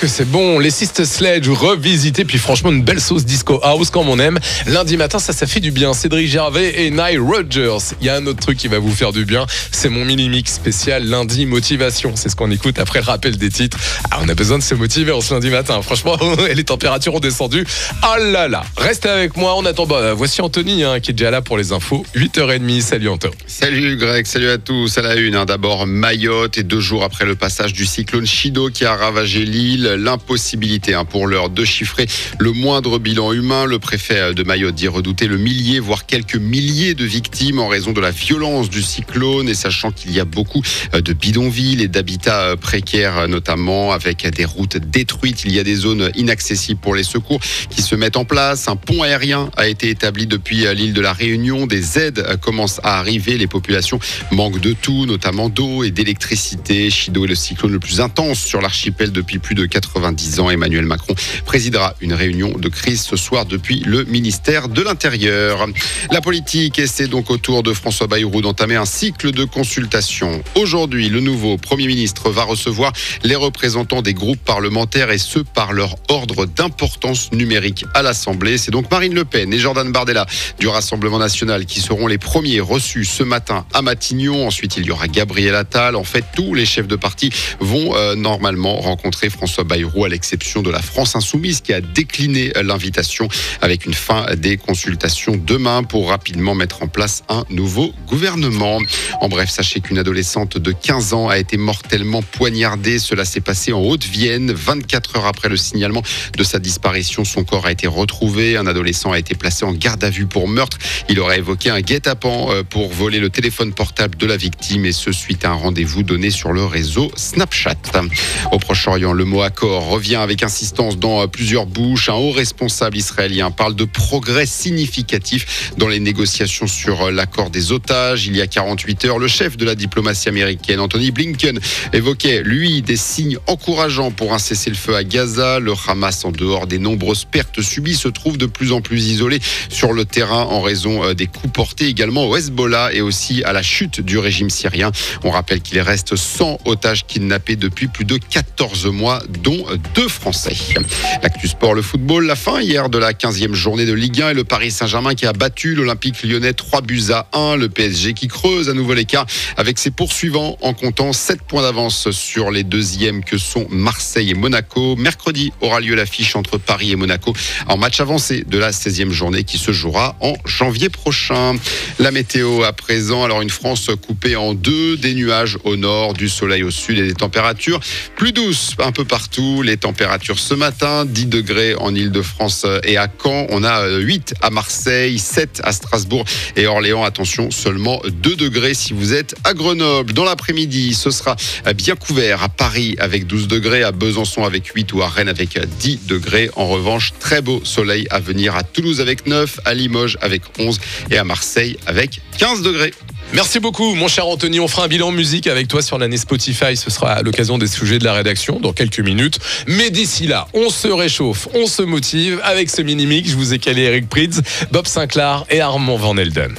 que c'est bon. Les Sister Sledge revisité, puis franchement une belle sauce disco house comme on aime. Lundi matin, ça, ça fait du bien. Cédric Gervais et Nile Rodgers. Il y a un autre truc qui va vous faire du bien. C'est mon mini-mix spécial lundi motivation. C'est ce qu'on écoute après le rappel des titres. Ah, on a besoin de se motiver en ce lundi matin. Franchement, les températures ont descendu. Ah là là. Restez avec moi. On attend. Bah, voici Anthony hein, qui est déjà là pour les infos. huit heures trente. Salut Anthony. Salut Greg, salut à tous. À la une, hein. D'abord Mayotte et deux jours après le passage du cyclone Chido qui a ravagé l'île, l'impossibilité hein, pour l'heure de chiffrer le moindre bilan humain. Le préfet de Mayotte dit redouter le millier, voire quelques milliers de victimes en raison de la violence du cyclone et sachant qu'il y a beaucoup de bidonvilles et d'habitats précaires notamment avec des routes détruites. Il y a des zones inaccessibles pour les secours qui se mettent en place. Un pont aérien a été établi depuis l'île de la Réunion. Des aides commencent à arriver. Les populations manquent de tout, notamment d'eau et d'électricité. Chido est le cyclone le plus intense sur l'archipel depuis plus de quatre-vingt-dix ans. Emmanuel Macron présidera une réunion de crise ce soir depuis le ministère de l'Intérieur. La politique essaie donc au tour de François Bayrou d'entamer un cycle de consultation. Aujourd'hui, le nouveau Premier ministre va recevoir les représentants des groupes parlementaires et ce par leur ordre d'importance numérique à l'Assemblée. C'est donc Marine Le Pen et Jordan Bardella du Rassemblement national qui seront les premiers reçus ce matin à Matignon. Ensuite, il y aura Gabriel Attal. En fait, tous les chefs de parti vont euh, normalement rencontrer François Bayrou à l'exception de la France Insoumise qui a décliné l'invitation avec une fin des consultations demain pour rapidement mettre en place un nouveau gouvernement. En bref, sachez qu'une adolescente de quinze ans a été mortellement poignardée. Cela s'est passé en Haute-Vienne. vingt-quatre heures après le signalement de sa disparition, son corps a été retrouvé. Un adolescent a été placé en garde à vue pour meurtre. Il aurait évoqué un guet-apens pour voler le téléphone portable de la victime et ce suite à un rendez-vous donné sur le réseau Snapchat. Au Proche-Orient, le mot accord revient avec insistance dans plusieurs bouches. Un haut responsable israélien parle de progrès significatifs dans les négociations sur l'accord des otages. Il y a quarante-huit heures, le chef de la diplomatie américaine, Anthony Blinken, évoquait, lui, des signes encourageants pour un cessez-le-feu à Gaza. Le Hamas, en dehors des nombreuses pertes subies, se trouve de plus en plus isolé sur le terrain en raison des coups portés également au Hezbollah et aussi à la chute du régime syrien. On rappelle qu'il reste cent otages kidnappés depuis plus de quatorze mois, dont deux Français. L'actu sport, le football, la fin hier de la quinzième journée de Ligue un et le Paris Saint-Germain qui a battu l'Olympique Lyonnais trois buts à un. Le P S G qui creuse à nouveau l'écart avec ses poursuivants en comptant sept points d'avance sur les deuxièmes que sont Marseille et Monaco. Mercredi aura lieu l'affiche entre Paris et Monaco en match avancé de la seizième journée qui se jouera en janvier prochain. La météo à présent, alors une France coupée en deux, des nuages au nord, du soleil au sud et des températures plus douces un peu partout. Les températures ce matin, dix degrés en Ile-de-France et à Caen. On a huit à Marseille, sept à Strasbourg et Orléans. Attention, seulement deux degrés si vous êtes à Grenoble. Dans l'après-midi, ce sera bien couvert à Paris avec douze degrés, à Besançon avec huit ou à Rennes avec dix degrés. En revanche, très beau soleil à venir à Toulouse avec neuf, à Limoges avec onze et à Marseille avec quinze degrés. Merci beaucoup, mon cher Anthony. On fera un bilan musique avec toi sur l'année Spotify. Ce sera à l'occasion des sujets de la rédaction dans quelques minutes. Mais d'ici là, on se réchauffe, on se motive avec ce mini-mix. Je vous ai calé Eric Prydz, Bob Sinclair et Armand Van Helden.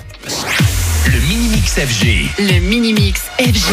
Le mini-mix F G. Le mini-mix F G.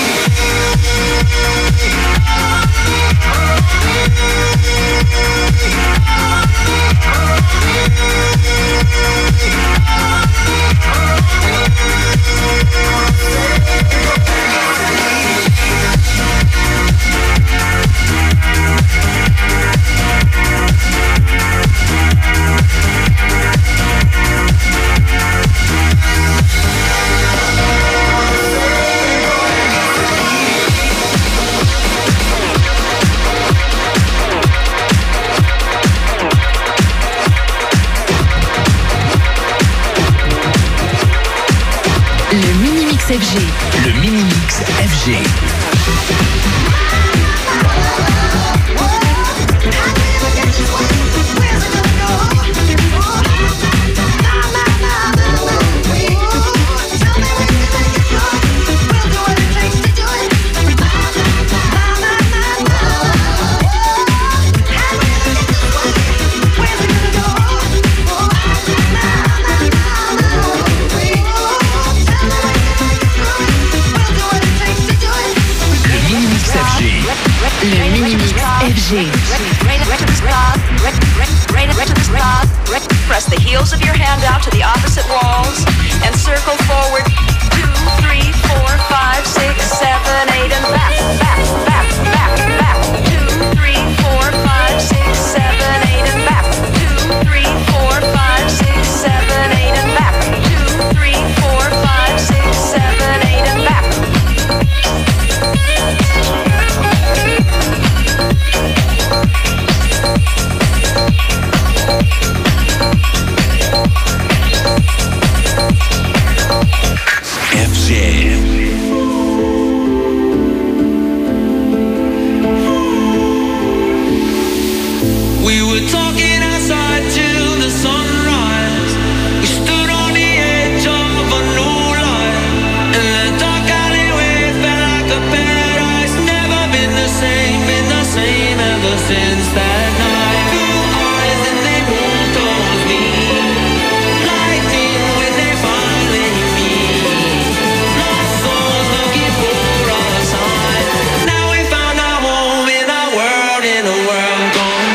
F G. Le mini-mix F G. F G. heels of your hand out to the opposite walls and circle forward two, three, four, five, six, seven, eight, and back, back, back, back, back. Two, three, four, five, six, seven, eight, and back. Two, three, four, five, six, seven, eight, and back. Two, three, four, five, six, seven, eight, and back. F G. We were talking outside till the sunrise. We stood on the edge of a new life. And the dark alleyway felt like a paradise. Never been the same, been the same ever since that night. Blue eyes and they moved towards me. Lightning when they finally meet. Lost souls looking for a sign. Now we found our home in a world, in a world gone.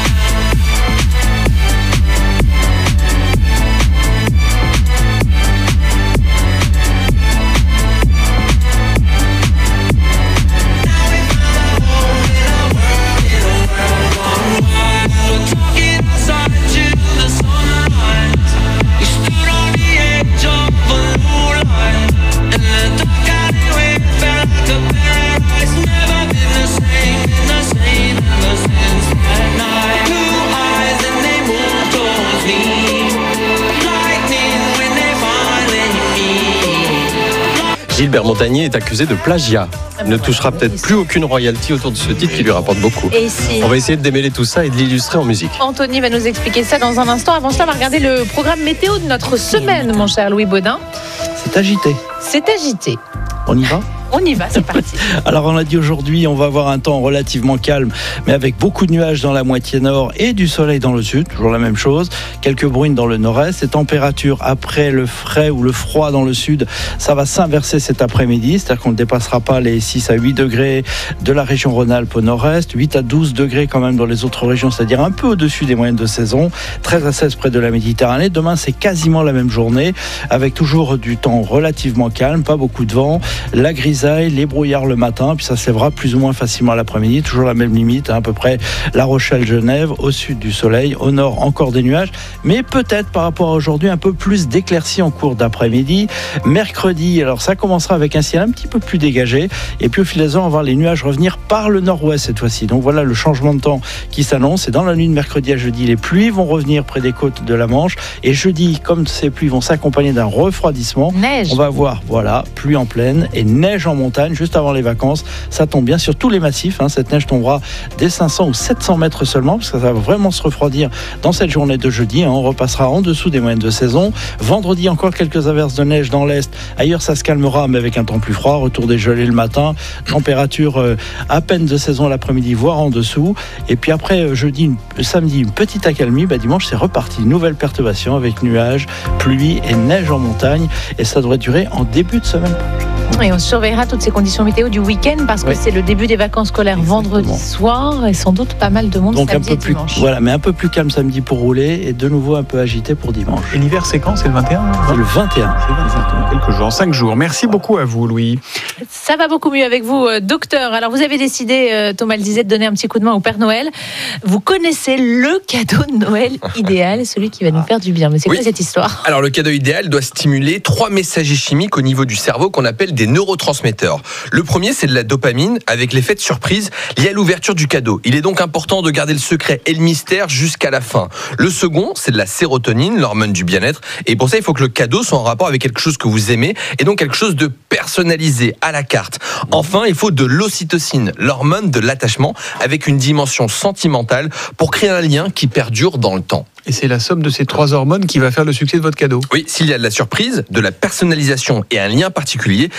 Gilbert Montagnier est accusé de plagiat. Il ne touchera peut-être plus aucune royalty autour de ce titre qui lui rapporte beaucoup. Et si... On va essayer de démêler tout ça et de l'illustrer en musique. Anthony va nous expliquer ça dans un instant. Avant cela, on va regarder le programme météo de notre semaine, mon cher Louis Baudin. C'est agité. C'est agité. On y va ? On y va, c'est parti. Alors on l'a dit aujourd'hui, on va avoir un temps relativement calme, mais avec beaucoup de nuages dans la moitié nord et du soleil dans le sud, toujours la même chose. Quelques bruines dans le nord-est. Les températures après le frais ou le froid dans le sud, ça va s'inverser cet après-midi, c'est-à-dire qu'on ne dépassera pas les six à huit degrés de la région Rhône-Alpes au nord-est, huit à douze degrés quand même dans les autres régions, c'est-à-dire un peu au-dessus des moyennes de saison, treize à seize près de la Méditerranée. Demain, c'est quasiment la même journée, avec toujours du temps relativement calme, pas beaucoup de vent, la grisaille, les brouillards le matin, puis ça se lèvera plus ou moins facilement l'après-midi, toujours la même limite, hein, à peu près La Rochelle, Genève, au sud du soleil, au nord encore des nuages, mais peut-être par rapport à aujourd'hui un peu plus d'éclaircies en cours d'après-midi. Mercredi, alors ça commencera avec un ciel un petit peu plus dégagé, et puis au fil des heures, on va voir les nuages revenir par le nord-ouest cette fois-ci. Donc voilà le changement de temps qui s'annonce, et dans la nuit de mercredi à jeudi, les pluies vont revenir près des côtes de la Manche, et jeudi, comme ces pluies vont s'accompagner d'un refroidissement, neige. On va voir, voilà, pluie en plaine et neige en montagne juste avant les vacances. Ça tombe bien sur tous les massifs, hein. Cette neige tombera dès cinq cents ou sept cents mètres seulement, parce que ça va vraiment se refroidir dans cette journée de jeudi, hein. On repassera en dessous des moyennes de saison. Vendredi, encore quelques averses de neige dans l'est. Ailleurs, ça se calmera, mais avec un temps plus froid. Retour des gelées le matin. Température euh, à peine de saison l'après-midi, voire en dessous. Et puis après, euh, jeudi, une, samedi, une petite accalmie. Bah, dimanche, c'est reparti. Nouvelle perturbation avec nuages, pluie et neige en montagne. Et ça devrait durer en début de semaine. Et on surveillera toutes ces conditions météo du week-end parce que oui. C'est le début des vacances scolaires. Exactement. Vendredi soir et sans doute pas mal de monde. Donc samedi un peu et plus, dimanche. Voilà, mais un peu plus calme samedi pour rouler et de nouveau un peu agité pour dimanche. Et l'hiver, c'est quand? C'est le vingt et un? C'est le vingt et un. C'est exactement quelques jours, cinq jours. Merci beaucoup à vous, Louis. Ça va beaucoup mieux avec vous, docteur. Alors vous avez décidé, Thomas le disait, de donner un petit coup de main au Père Noël. Vous connaissez le cadeau de Noël idéal, celui qui va nous faire du bien. Mais c'est oui. quoi cette histoire? Alors le cadeau idéal doit stimuler trois messagers chimiques au niveau du cerveau qu'on appelle des neurotransmetteurs. Le premier, c'est de la dopamine avec l'effet de surprise lié à l'ouverture du cadeau. Il est donc important de garder le secret et le mystère jusqu'à la fin. Le second, c'est de la sérotonine, l'hormone du bien-être. Et pour ça, il faut que le cadeau soit en rapport avec quelque chose que vous aimez et donc quelque chose de personnalisé à la carte. Enfin, il faut de l'ocytocine, l'hormone de l'attachement avec une dimension sentimentale pour créer un lien qui perdure dans le temps. Et c'est la somme de ces trois hormones qui va faire le succès de votre cadeau. Oui, s'il y a de la surprise, de la personnalisation et un lien particulier,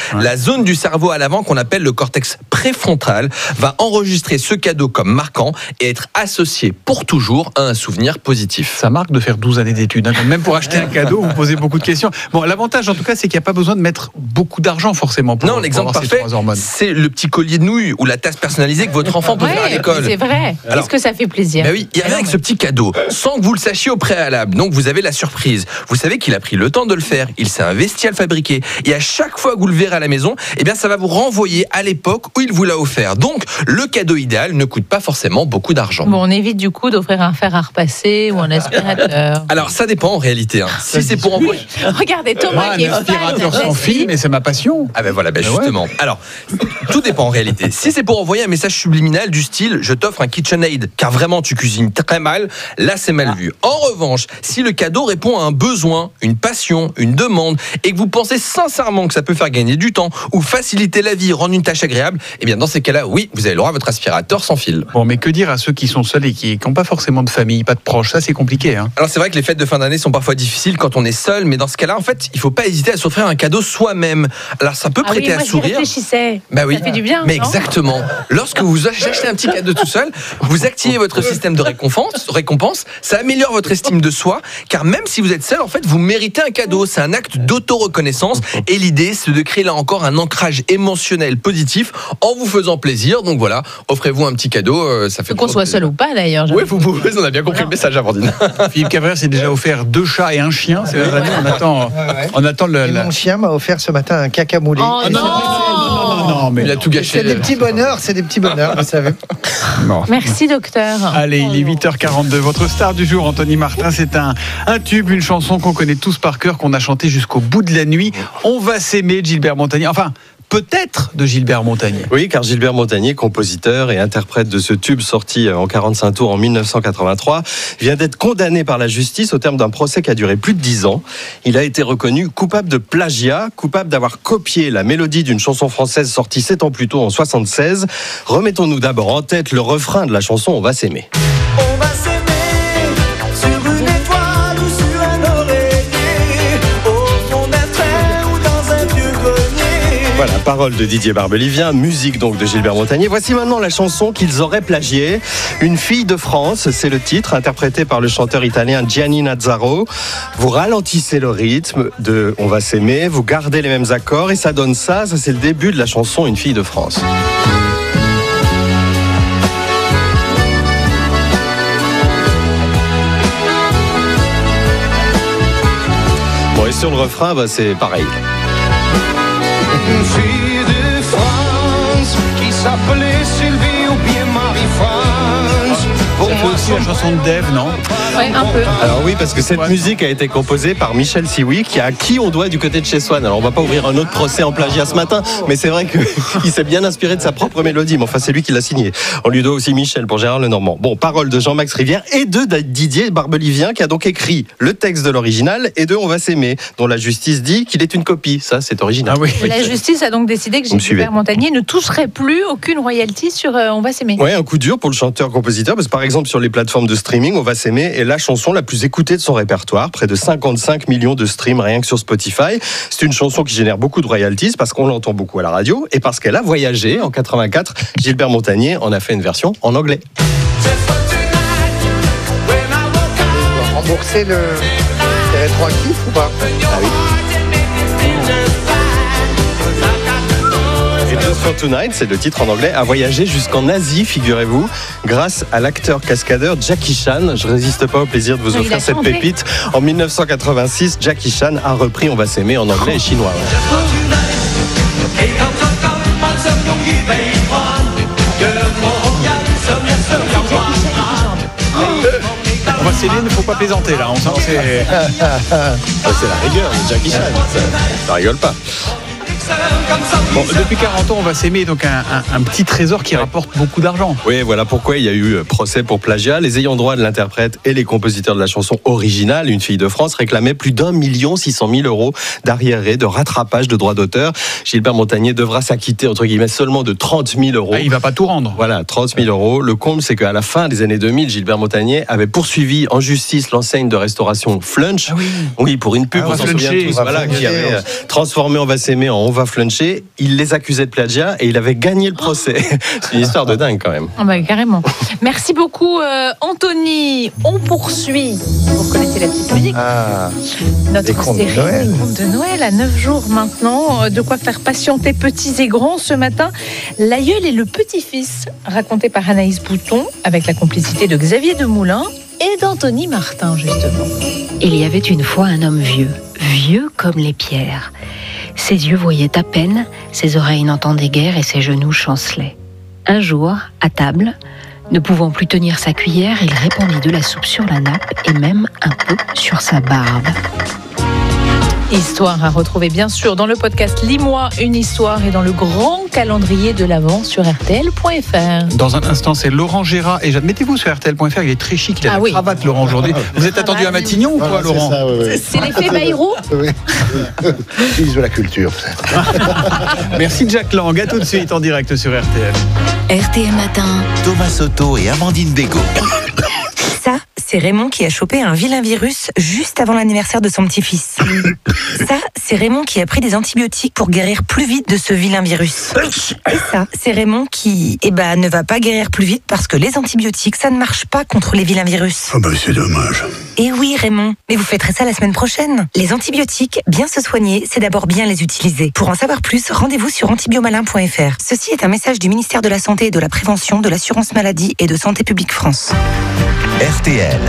Ouais. La zone du cerveau à l'avant qu'on appelle le cortex préfrontal va enregistrer ce cadeau comme marquant et être associé pour toujours à un souvenir positif. Ça marque de faire douze années d'études. Hein. Même pour acheter un cadeau, vous posez beaucoup de questions. Bon, l'avantage en tout cas, c'est qu'il n'y a pas besoin de mettre beaucoup d'argent forcément pour, non, l'exemple pour avoir parfait, ces trois hormones. C'est le petit collier de nouilles ou la tasse personnalisée que votre enfant peut ouais, faire à l'école. C'est vrai. Alors, est-ce que ça fait plaisir? Bah oui, il y a avec ce petit cadeau, sans que vous le sachiez au préalable. Donc vous avez la surprise. Vous savez qu'il a pris le temps de le faire. Il s'est investi à le fabriquer. Et à chaque fois que vous le verrez à la maison, eh bien ça va vous renvoyer à l'époque où il vous l'a offert. Donc le cadeau idéal ne coûte pas forcément beaucoup d'argent. Bon, on évite du coup d'offrir un fer à repasser ou un aspirateur. Alors ça dépend en réalité. Hein. Si c'est pour envoyer. Regardez Thomas Moi, qui est un aspirateur sans fil, mais c'est ma passion. Ah ben voilà, ben Ben justement. Ouais. Alors, tout dépend en réalité. Si c'est pour envoyer un message subliminal du style je t'offre un KitchenAid car vraiment tu cuisines très mal, là c'est mal vu. En revanche, si le cadeau répond à un besoin, une passion, une demande et que vous pensez sincèrement que ça peut faire gagner du temps ou faciliter la vie, rendre une tâche agréable, eh bien dans ces cas-là, oui, vous avez le droit à votre aspirateur sans fil. Bon, mais que dire à ceux qui sont seuls et qui n'ont pas forcément de famille, pas de proches? Ça c'est compliqué. Hein. Alors c'est vrai que les fêtes de fin d'année sont parfois difficiles quand on est seul, mais dans ce cas-là, en fait, il faut pas hésiter à s'offrir un cadeau soi-même. Alors ça peut ah prêter oui, moi, à sourire. Je réfléchissais. Bah oui. Ça fait du bien. Mais non exactement. Lorsque vous achetez un petit cadeau tout seul, vous activez votre système de récompense, récompense, ça améliore votre estime de soi, car même si vous êtes seul, en fait, vous méritez un cadeau. C'est un acte d'auto-reconnaissance et l'idée, c'est de créer là encore un ancrage émotionnel positif en vous faisant plaisir. Donc voilà, offrez-vous un petit cadeau. Euh, ça fait qu'on soit seul ou pas d'ailleurs. Oui, vous pouvez. On a bien compris le message, Amandine. Philippe Cabrel s'est déjà offert deux chats et un chien. C'est la on attend, ouais, ouais. on attend le. Et la... Mon chien m'a offert ce matin un caca moulé. Oh, ah, non, non, non, non, non, mais il a tout gâché. C'est des petits bonheurs, c'est des petits bonheurs, vous savez. Bon. Merci docteur. Allez, il est huit heures quarante-deux. Votre star du jour, Anthony Martin, c'est un, un tube, une chanson qu'on connaît tous par cœur, qu'on a chanté jusqu'au bout de la nuit. On va s'aimer de Gilbert Montagnier. Enfin, peut-être de Gilbert Montagnier. Oui, car Gilbert Montagnier, compositeur et interprète de ce tube sorti en quarante-cinq tours en mille neuf cent quatre-vingt-trois, vient d'être condamné par la justice au terme d'un procès qui a duré plus de dix ans. Il a été reconnu coupable de plagiat, coupable d'avoir copié la mélodie d'une chanson française sortie sept ans plus tôt en soixante-seize. Remettons-nous d'abord en tête le refrain de la chanson On va s'aimer. On va s'aimer sur une étoile ou sur un oreiller, au fond d'un train ou dans un vieux grenier. Voilà, parole de Didier Barbelivien, musique donc de Gilbert Montagnier. Voici maintenant la chanson qu'ils auraient plagiée. Une fille de France, c'est le titre, interprété par le chanteur italien Gianni Nazzaro. Vous ralentissez le rythme de On va s'aimer, vous gardez les mêmes accords et ça donne ça. Ça, c'est le début de la chanson Une fille de France. Bon, et sur le refrain, bah, c'est pareil. Une fille de France qui s'appelait Sylvie ou bien Marie-France. Ça fait aussi la chanson de Dave, non? Ouais, un peu. Alors oui, parce que cette musique a été composée par Michel Sioui, qui à qui on doit du côté de chez Swan. Alors on va pas ouvrir un autre procès en plagiat ce matin, mais c'est vrai qu'il s'est bien inspiré de sa propre mélodie. Mais enfin, c'est lui qui l'a signé. On lui doit aussi Michel pour Gérard Lenormand. Bon, parole de Jean-Max Rivière et de Didier Barbelivien, qui a donc écrit le texte de l'original et de On va s'aimer, dont la justice dit qu'il est une copie. Ça, c'est original. Ah oui. La justice a donc décidé que Gilbert Montagnier ne toucherait plus aucune royalty sur euh, On va s'aimer. Ouais, un coup dur pour le chanteur-compositeur, parce que par exemple sur les plateformes de streaming, On va s'aimer est la chanson la plus écoutée de son répertoire, près de cinquante-cinq millions de streams rien que sur Spotify. C'est une chanson qui génère beaucoup de royalties parce qu'on l'entend beaucoup à la radio et parce qu'elle a voyagé en quatre-vingt-quatre. Gilbert Montagnier en a fait une version en anglais. On va rembourser le c'est rétroactif ou pas? Ah oui. Et Just for Tonight, c'est le titre en anglais, a voyagé jusqu'en Asie, figurez-vous, grâce à l'acteur cascadeur Jackie Chan. Je résiste pas au plaisir de vous Mais offrir cette changé. pépite. En mille neuf cent quatre-vingt-six, Jackie Chan a repris On va s'aimer en anglais et chinois. Ouais. On va s'aimer, il ne faut pas plaisanter là. On sent que c'est. Ça, c'est la rigueur de Jackie Chan. Ça, ça rigole pas. Bon, depuis quarante ans, On va s'aimer, donc un, un, un petit trésor qui rapporte beaucoup d'argent. Oui, voilà pourquoi il y a eu procès pour plagiat. Les ayants droit de l'interprète et les compositeurs de la chanson originale, Une fille de France, réclamaient plus d'un million six cent mille euros d'arriérés, de rattrapage de droits d'auteur. Gilbert Montagnier devra s'acquitter, entre guillemets, seulement de trente mille euros. Ah, il va pas tout rendre. Voilà, trente mille euros. Le comble, c'est qu'à la fin des années deux mille, Gilbert Montagnier avait poursuivi en justice l'enseigne de restauration Flunch. Ah oui. Oui, pour une pub, Ah, on on s'en va souvient fluncher. tous, On va voilà, fluncher, qui avait on- euh, transformé On va s'aimer en On va va fluncher, il les accusait de plagiat et il avait gagné le procès. C'est une histoire de dingue quand même. Ah bah, carrément. Merci beaucoup euh, Anthony. On poursuit. Vous connaissez la petite musique. Ah, Notre les contes de série Noël. des contes de Noël à neuf jours maintenant. De quoi faire patienter petits et grands ce matin. L'aïeul et le petit-fils, raconté par Anaïs Bouton, avec la complicité de Xavier Demoulin et d'Anthony Martin, justement. Il y avait une fois un homme vieux, vieux comme les pierres. Ses yeux voyaient à peine, ses oreilles n'entendaient guère et ses genoux chancelaient. Un jour, à table, ne pouvant plus tenir sa cuillère, il répandit de la soupe sur la nappe et même un peu sur sa barbe. Histoire à retrouver bien sûr dans le podcast Lis-moi une histoire et dans le grand calendrier de l'Avent sur R T L point F R. Dans un instant, c'est Laurent Gérard. Et mettez-vous sur R T L point F R, il est très chic. Il a Ah la oui. cravate, Laurent, aujourd'hui. Vous êtes attendu à Matignon ou quoi, Laurent? ça, oui, oui. C'est l'effet Bayrou. Oui. Fils de la culture, peut-être. Merci Jack Lang. À tout de suite en direct sur R T L. R T L Matin. Thomas Soto et Amandine Bégaud. Ça, c'est Raymond qui a chopé un vilain virus juste avant l'anniversaire de son petit-fils. Ça, c'est Raymond qui a pris des antibiotiques pour guérir plus vite de ce vilain virus. Et ça, c'est Raymond qui, eh ben, ne va pas guérir plus vite parce que les antibiotiques, ça ne marche pas contre les vilains virus. Ah bah c'est dommage. Et oui, Raymond, mais vous fêterez ça la semaine prochaine. Les antibiotiques, bien se soigner, c'est d'abord bien les utiliser. Pour en savoir plus, rendez-vous sur antibiomalin point F R. Ceci est un message du ministère de la Santé et de la Prévention, de l'Assurance Maladie et de Santé Publique France. R T L.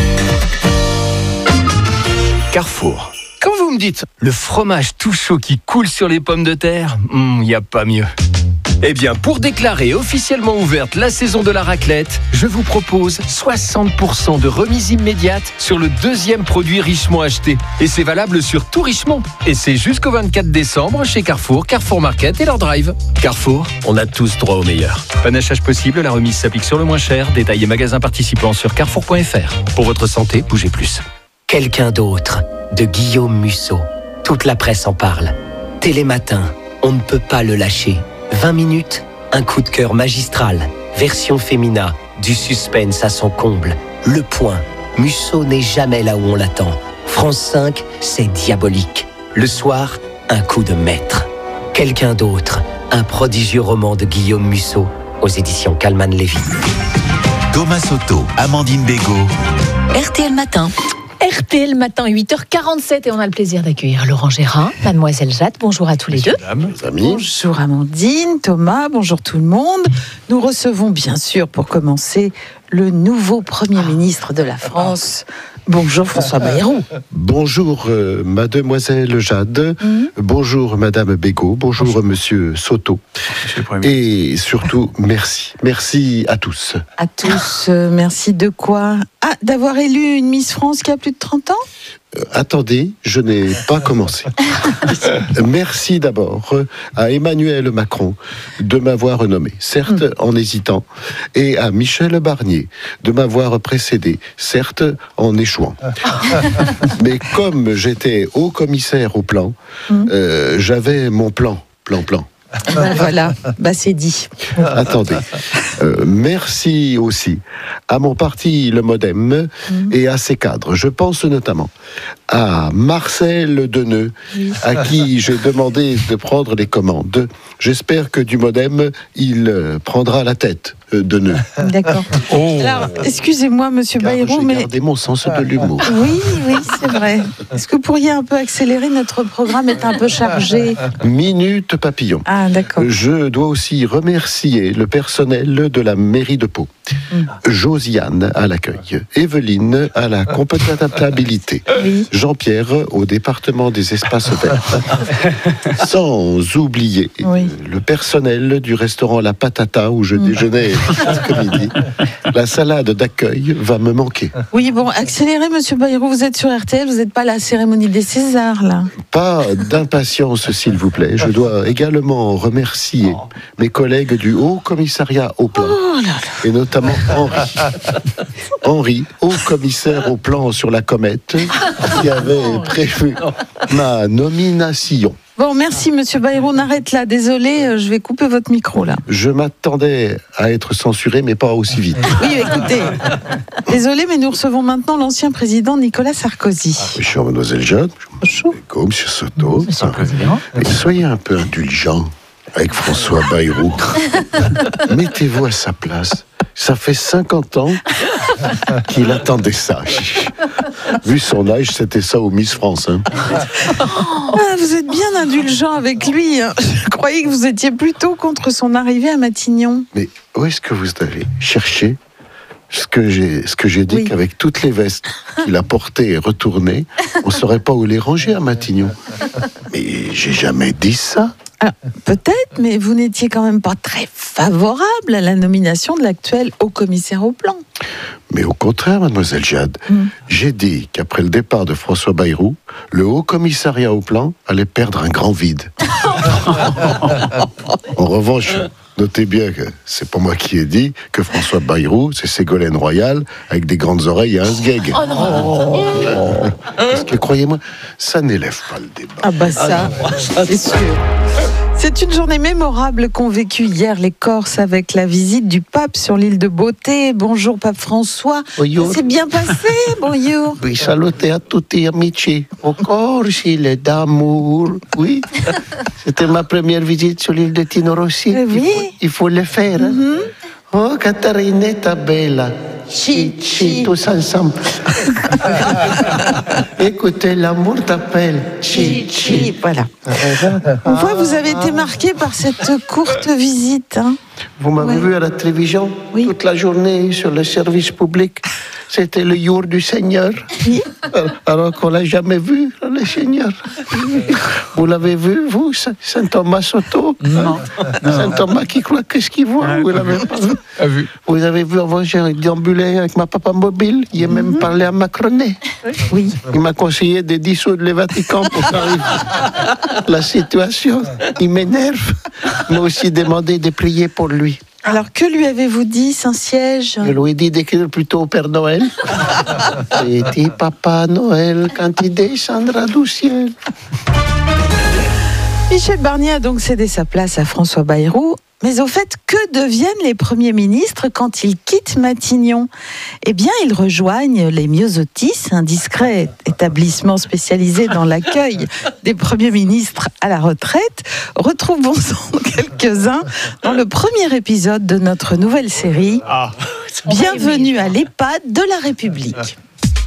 Carrefour. Quand vous me dites le fromage tout chaud qui coule sur les pommes de terre, il n'y a pas mieux. Eh bien, pour déclarer officiellement ouverte la saison de la raclette, je vous propose soixante pour cent de remise immédiate sur le deuxième produit richement acheté. Et c'est valable sur tout Richemont. Et c'est jusqu'au vingt-quatre décembre chez Carrefour, Carrefour Market et leur drive. Carrefour, on a tous droit au meilleur. Panachage possible, la remise s'applique sur le moins cher. Détails et magasins participants sur carrefour point F R. Pour votre santé, bougez plus. Quelqu'un d'autre, de Guillaume Musso. Toute la presse en parle. Télématin, on ne peut pas le lâcher. vingt minutes, un coup de cœur magistral. Version féminin, du suspense à son comble. Le point, Musso n'est jamais là où on l'attend. France cinq, c'est diabolique. Le soir, un coup de maître. Quelqu'un d'autre, un prodigieux roman de Guillaume Musso, aux éditions Calman-Lévy. Thomas Soto, Amandine Bégaud. R T L Matin. R T L Matin, huit heures quarante-sept et on a le plaisir d'accueillir Laurent Gérard, Mademoiselle Jade. Bonjour à tous les deux. Bonjour Amandine, Thomas, bonjour tout le monde. Nous recevons bien sûr pour commencer le nouveau Premier ministre de la France. Bonjour François Bayrou. Bonjour euh, Mademoiselle Jade, mmh. Bonjour Madame Bégaud, bonjour, bonjour Monsieur Soto. Et surtout, merci. Merci à tous. À tous, euh, merci de quoi? Ah, d'avoir élu une Miss France qui a plus de trente ans? Euh, attendez, je n'ai pas commencé. Merci d'abord à Emmanuel Macron de m'avoir nommé, certes mmh. en hésitant, et à Michel Barnier de m'avoir précédé, certes en échouant. Mais comme j'étais haut commissaire au plan, mmh. euh, j'avais mon plan, plan, plan. Ben voilà, bah c'est dit. Attendez. Euh, merci aussi à mon parti, le Modem, mmh. et à ses cadres. Je pense notamment à Marcel Deneux, oui. à qui j'ai demandé de prendre les commandes. J'espère que du Modem, il prendra la tête euh, de Deneux. D'accord. Oh. Alors, excusez-moi, Monsieur Car Bayrou, j'ai mais... gardé mon sens de l'humour. Oui, oui, c'est vrai. Est-ce que vous pourriez un peu accélérer? Notre programme est un peu chargé. Minute papillon. Ah, d'accord. Je dois aussi remercier le personnel de la mairie de Pau. Mmh. Josiane à l'accueil, Evelyne à la comptabilité, oui. Jean-Pierre au département des espaces verts. Sans oublier oui. le personnel du restaurant La Patata où je mmh. déjeunais ce midi. La salade d'accueil va me manquer. Oui, bon, accélérez Monsieur Bayrou, vous êtes sur R T L, vous n'êtes pas à la cérémonie des Césars, là. Pas d'impatience, s'il vous plaît. Je dois également remercier oh. mes collègues du Haut Commissariat au Plan, oh là là. et notamment notamment Henri. Henri, haut commissaire au plan sur la comète, qui avait prévu ma nomination. Bon, merci Monsieur Bayrou, on arrête là. Désolé, euh, je vais couper votre micro là. Je m'attendais à être censuré, mais pas aussi vite. Oui, écoutez, désolé, mais nous recevons maintenant l'ancien président Nicolas Sarkozy. Ah, chère Mademoiselle Jade, comme Monsieur Soto, Monsieur le Président. mais soyez un peu indulgent avec François Bayrou. Mettez-vous à sa place. Ça fait cinquante ans qu'il attendait ça. Vu son âge, c'était ça au Miss France. Hein. Ah, vous êtes bien indulgent avec lui. Hein. Je croyais que vous étiez plutôt contre son arrivée à Matignon. Mais où est-ce que vous avez cherché ce que j'ai, ce que j'ai dit, oui. Qu'avec toutes les vestes qu'il a portées et retournées, on ne saurait pas où les ranger à Matignon. Mais j'ai jamais dit ça. Alors, peut-être, mais vous n'étiez quand même pas très favorable à la nomination de l'actuel haut-commissaire au plan. Mais au contraire, mademoiselle Jade, mm. j'ai dit qu'après le départ de François Bayrou, le haut-commissariat au plan allait perdre un grand vide. En revanche, notez bien que c'est pas moi qui ai dit que François Bayrou, c'est Ségolène Royal avec des grandes oreilles et un sgeg. Oh non. Oh. Parce que croyez-moi, ça n'élève pas le débat. Ah bah ça, c'est sûr. C'est une journée mémorable qu'ont vécu hier les Corses avec la visite du pape sur l'île de Beauté. Bonjour Pape François. Bonjour. C'est bien passé, bonjour. Oui, salute à tutti amici. Au Corse, il est d'amour. Oui, c'était ma première visite sur l'île de Tino Rossi. Oui. Il faut, il faut le faire. Hein? Mm-hmm. Oh, Catarinetta bella. Ci, ci, tous ensemble. Écoutez, l'amour t'appelle. Ci, ci. Voilà. On voit que vous avez été marqué par cette courte visite. Hein. Vous m'avez ouais. vu à la télévision oui. toute la journée sur le service public. C'était le jour du Seigneur. Oui. Alors qu'on l'a jamais vu, le Seigneur. Vous l'avez vu, vous, Saint Thomas Soto? Non. Saint Thomas qui croit qu'est-ce qu'il voit? Ah, vous l'avez pas vu? Ah, vu. Vous avez vu avant, j'ai déambulé avec ma papa mobile. Il a même mm-hmm. parlé à Macronet. Oui. Il m'a conseillé de dissoudre le Vatican pour arriver. La situation, il m'énerve. Il m'a aussi demandé de prier pour lui. Alors, que lui avez-vous dit, Saint-Siège? Je lui ai dit d'écrire plutôt au Père Noël. Petit Papa Noël, quand il descendra du ciel. Michel Barnier a donc cédé sa place à François Bayrou. Mais au fait, que deviennent les premiers ministres quand ils quittent Matignon? Eh bien, ils rejoignent les Myosotis, un discret établissement spécialisé dans l'accueil des premiers ministres à la retraite. Retrouvons-en quelques-uns dans le premier épisode de notre nouvelle série. Ah, Bienvenue à l'EHPAD de la République.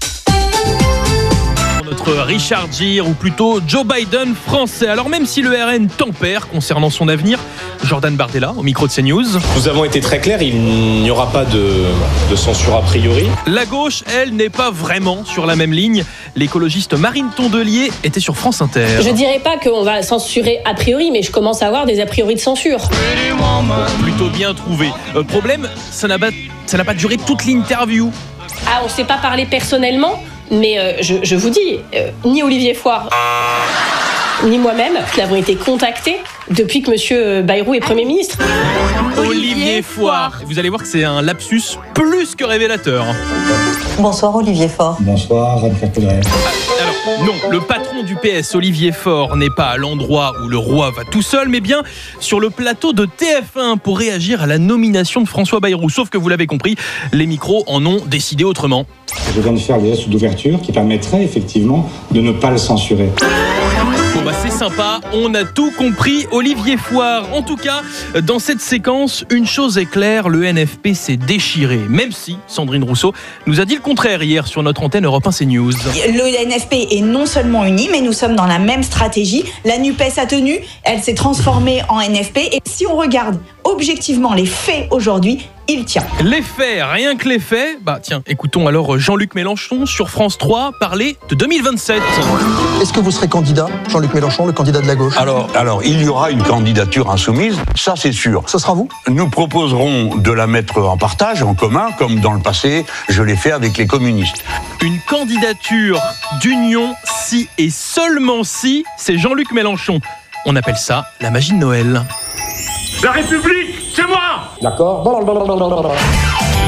Notre Richard Gere, ou plutôt Joe Biden français. Alors même si le R N tempère concernant son avenir, Jordan Bardella au micro de CNews. Nous avons été très clairs, il n'y aura pas de, de censure a priori. La gauche, elle, n'est pas vraiment sur la même ligne. L'écologiste Marine Tondelier était sur France Inter. Je dirais pas qu'on va censurer a priori, mais je commence à avoir des a priori de censure. Plutôt bien trouvé. Euh, problème, ça n'a pas, ça n'a pas duré toute l'interview. Ah, on s'est pas parlé personnellement, mais euh, je, je vous dis, euh, ni Olivier Faure, ni moi-même n'avons été contactés depuis que monsieur Bayrou est Premier ministre. Olivier Faure. Vous allez voir que c'est un lapsus plus que révélateur. Bonsoir Olivier Faure. Bonsoir Anne-Claire Poudret. Alors non, le patron du P S, Olivier Faure, n'est pas à l'endroit où le roi va tout seul, mais bien sur le plateau de T F un pour réagir à la nomination de François Bayrou. Sauf que vous l'avez compris, les micros en ont décidé autrement. Je viens de faire des gestes d'ouverture qui permettraient effectivement de ne pas le censurer. Bon bah c'est sympa, on a tout compris, Olivier Faure. En tout cas, dans cette séquence, une chose est claire, le N F P s'est déchiré. Même si Sandrine Rousseau nous a dit le contraire hier sur notre antenne Europe un CNews. Le N F P est non seulement uni, mais nous sommes dans la même stratégie. La NUPES a tenu, elle s'est transformée en N F P. Et si on regarde objectivement les faits aujourd'hui, il tient. Les faits, rien que les faits. Bah tiens, écoutons alors Jean-Luc Mélenchon sur France trois parler de deux mille vingt-sept. Est-ce que vous serez candidat, Jean-Luc Mélenchon, le candidat de la gauche? Alors, alors, il y aura une candidature insoumise, ça c'est sûr. Ce sera vous? Nous proposerons de la mettre en partage, en commun, comme dans le passé, je l'ai fait avec les communistes. Une candidature d'union si et seulement si c'est Jean-Luc Mélenchon. On appelle ça la magie de Noël. La République, c'est moi! D'accord.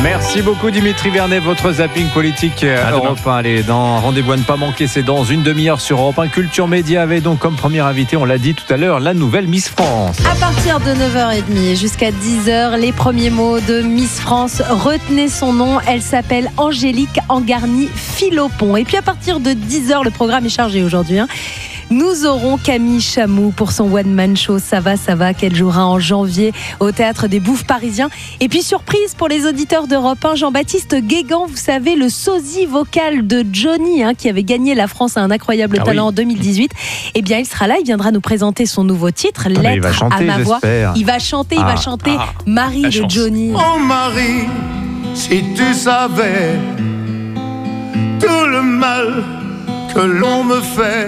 Merci beaucoup Dimitri Vernet, votre zapping politique euh, Europe un. Allez, dans rendez-vous à ne pas manquer, c'est dans une demi-heure sur Europe un. Culture Média avait donc comme première invitée, on l'a dit tout à l'heure, la nouvelle Miss France. À partir de neuf heures trente jusqu'à dix heures, les premiers mots de Miss France. Retenez son nom, elle s'appelle Angélique Angarny-Philopon. Et puis à partir de dix heures, le programme est chargé aujourd'hui. Hein. Nous aurons Camille Chamou pour son one-man show Ça va, ça va, qu'elle jouera en janvier au Théâtre des Bouffes parisiens. Et puis surprise pour les auditeurs d'Europe un, Jean-Baptiste Guégan, vous savez, le sosie vocal de Johnny, hein, qui avait gagné la France à un incroyable ah talent oui. en deux mille dix-huit. Eh bien, il sera là, il viendra nous présenter son nouveau titre, Lettre ah, il va chanter, à ma voix. Il va chanter, ah, il va chanter ah, Marie de chance. Johnny. Oh Marie, si tu savais tout le mal que l'on me fait.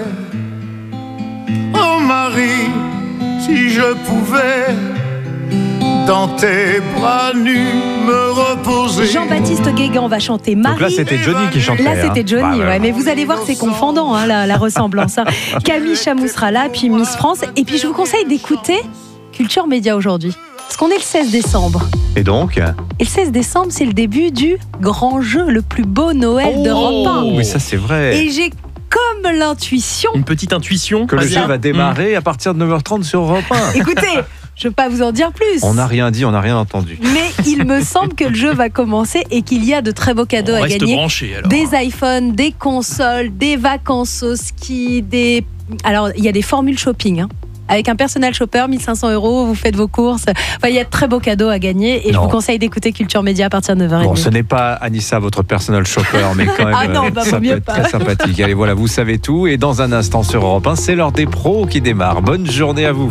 Oh Marie, si je pouvais dans tes bras nus me reposer. Jean-Baptiste Guégan va chanter Marie. Donc là c'était Johnny qui chantait. Là c'était Johnny, hein. ouais, mais vous allez voir c'est confondant hein, la, la ressemblance. Hein. Camille Chamou sera là, puis Miss France. Et puis je vous conseille d'écouter Culture Média aujourd'hui. Parce qu'on est le seize décembre. Et donc Et le seize décembre, c'est le début du grand jeu, le plus beau Noël oh, d'Europe un. Mais ça c'est vrai. Et j'ai comme l'intuition. Une petite intuition. Que le jeu va démarrer mmh. à partir de neuf heures trente sur Europe un. Écoutez, je ne vais pas vous en dire plus. On n'a rien dit, on n'a rien entendu. Mais il me semble que le jeu va commencer et qu'il y a de très beaux cadeaux on à gagner. Branché, alors. Des iPhones, des consoles, des vacances au ski, des... Alors, il y a des formules shopping, hein. Avec un personal shopper, mille cinq cents euros, vous faites vos courses. Enfin, il y a de très beaux cadeaux à gagner et non. je vous conseille d'écouter Culture Média à partir de neuf heures trente. Bon, ce n'est pas Anissa, votre personal shopper, mais quand même, ah non, bah, ça peut être pas. très sympathique. Allez, voilà, vous savez tout. Et dans un instant sur Europe un, c'est l'heure des pros qui démarre. Bonne journée à vous.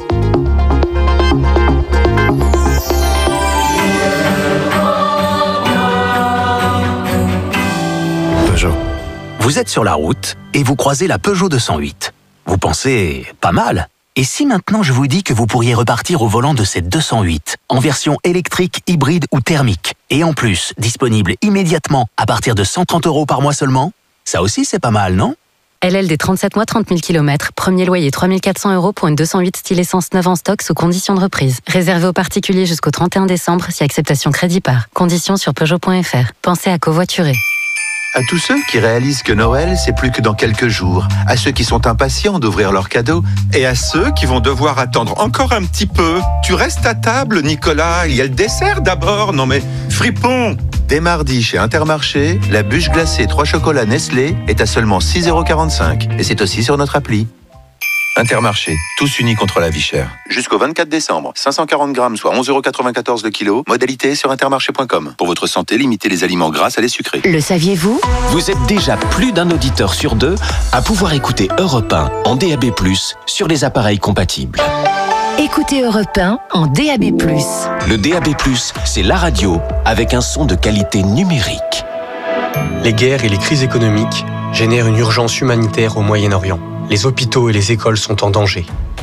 Peugeot. Vous êtes sur la route et vous croisez la Peugeot deux cent huit. Vous pensez, pas mal. Et si maintenant je vous dis que vous pourriez repartir au volant de cette deux cent huit, en version électrique, hybride ou thermique, et en plus, disponible immédiatement à partir de cent trente euros par mois seulement? Ça aussi c'est pas mal, non? L L D trente-sept mois, trente mille kilomètres. Premier loyer trois mille quatre cents euros pour une deux cent huit style essence neuve en stock sous conditions de reprise. Réservé aux particuliers jusqu'au trente et un décembre si acceptation crédit par. Conditions sur Peugeot point F R. Pensez à covoiturer. À tous ceux qui réalisent que Noël, c'est plus que dans quelques jours, à ceux qui sont impatients d'ouvrir leurs cadeaux, et à ceux qui vont devoir attendre encore un petit peu. Tu restes à table, Nicolas, il y a le dessert d'abord. Non mais, fripon! Dès mardi, chez Intermarché, la bûche glacée trois chocolats Nestlé est à seulement six euros quarante-cinq. Et c'est aussi sur notre appli. Intermarché, tous unis contre la vie chère. Jusqu'au vingt-quatre décembre, cinq cent quarante grammes, soit onze euros quatre-vingt-quatorze le kilo. Modalité sur intermarché point com. Pour votre santé, limitez les aliments gras à les sucrés. Le saviez-vous ? Vous êtes déjà plus d'un auditeur sur deux à pouvoir écouter Europe un en D A B plus, sur les appareils compatibles. Écoutez Europe un en D A B plus. Le D A B plus, c'est la radio avec un son de qualité numérique. Les guerres et les crises économiques génèrent une urgence humanitaire au Moyen-Orient. Les hôpitaux et les écoles sont en danger.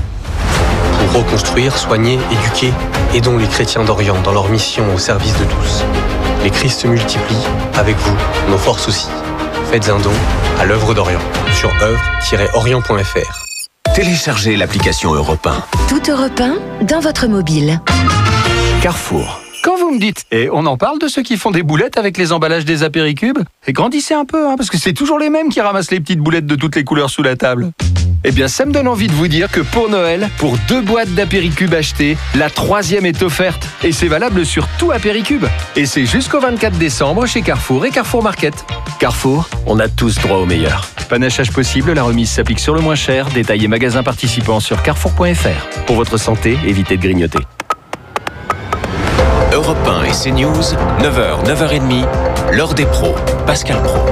Pour reconstruire, soigner, éduquer, aidons les chrétiens d'Orient dans leur mission au service de tous. Les crises se multiplient, avec vous, nos forces aussi. Faites un don à l'œuvre d'Orient sur œuvre tiret orient point F R. Téléchargez l'application Europe un. Tout Europe un dans votre mobile. Carrefour. Quand vous me dites, et on en parle de ceux qui font des boulettes avec les emballages des apéricubes, et grandissez un peu, hein, parce que c'est toujours les mêmes qui ramassent les petites boulettes de toutes les couleurs sous la table. Eh bien, ça me donne envie de vous dire que pour Noël, pour deux boîtes d'apéricubes achetées, la troisième est offerte. Et c'est valable sur tout apéricube. Et c'est jusqu'au vingt-quatre décembre chez Carrefour et Carrefour Market. Carrefour, on a tous droit au meilleur. Panachage possible, la remise s'applique sur le moins cher. Détail et magasin participants sur carrefour point F R. Pour votre santé, évitez de grignoter. Europe un et CNews, neuf heures, neuf heures trente, l'heure des pros, Pascal Pro.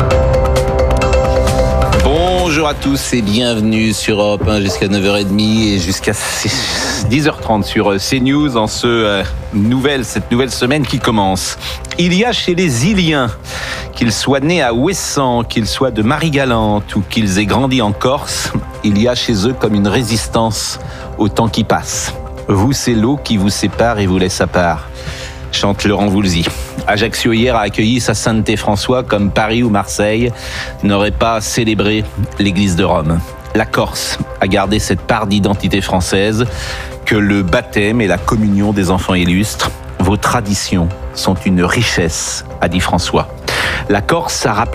Bonjour à tous et bienvenue sur Europe un jusqu'à neuf heures trente et jusqu'à dix heures trente sur CNews en ce, euh, nouvelle, cette nouvelle semaine qui commence. Il y a chez les Iliens, qu'ils soient nés à Ouessant, qu'ils soient de Marie-Galante ou qu'ils aient grandi en Corse, il y a chez eux comme une résistance au temps qui passe. Vous, c'est l'eau qui vous sépare et vous laisse à part, chante Laurent Voulzy. Ajaccio hier a accueilli sa Sainteté-François comme Paris ou Marseille n'auraient pas célébré l'église de Rome. La Corse a gardé cette part d'identité française que le baptême et la communion des enfants illustres. vos traditions sont une richesse, a dit François. La Corse a rappelé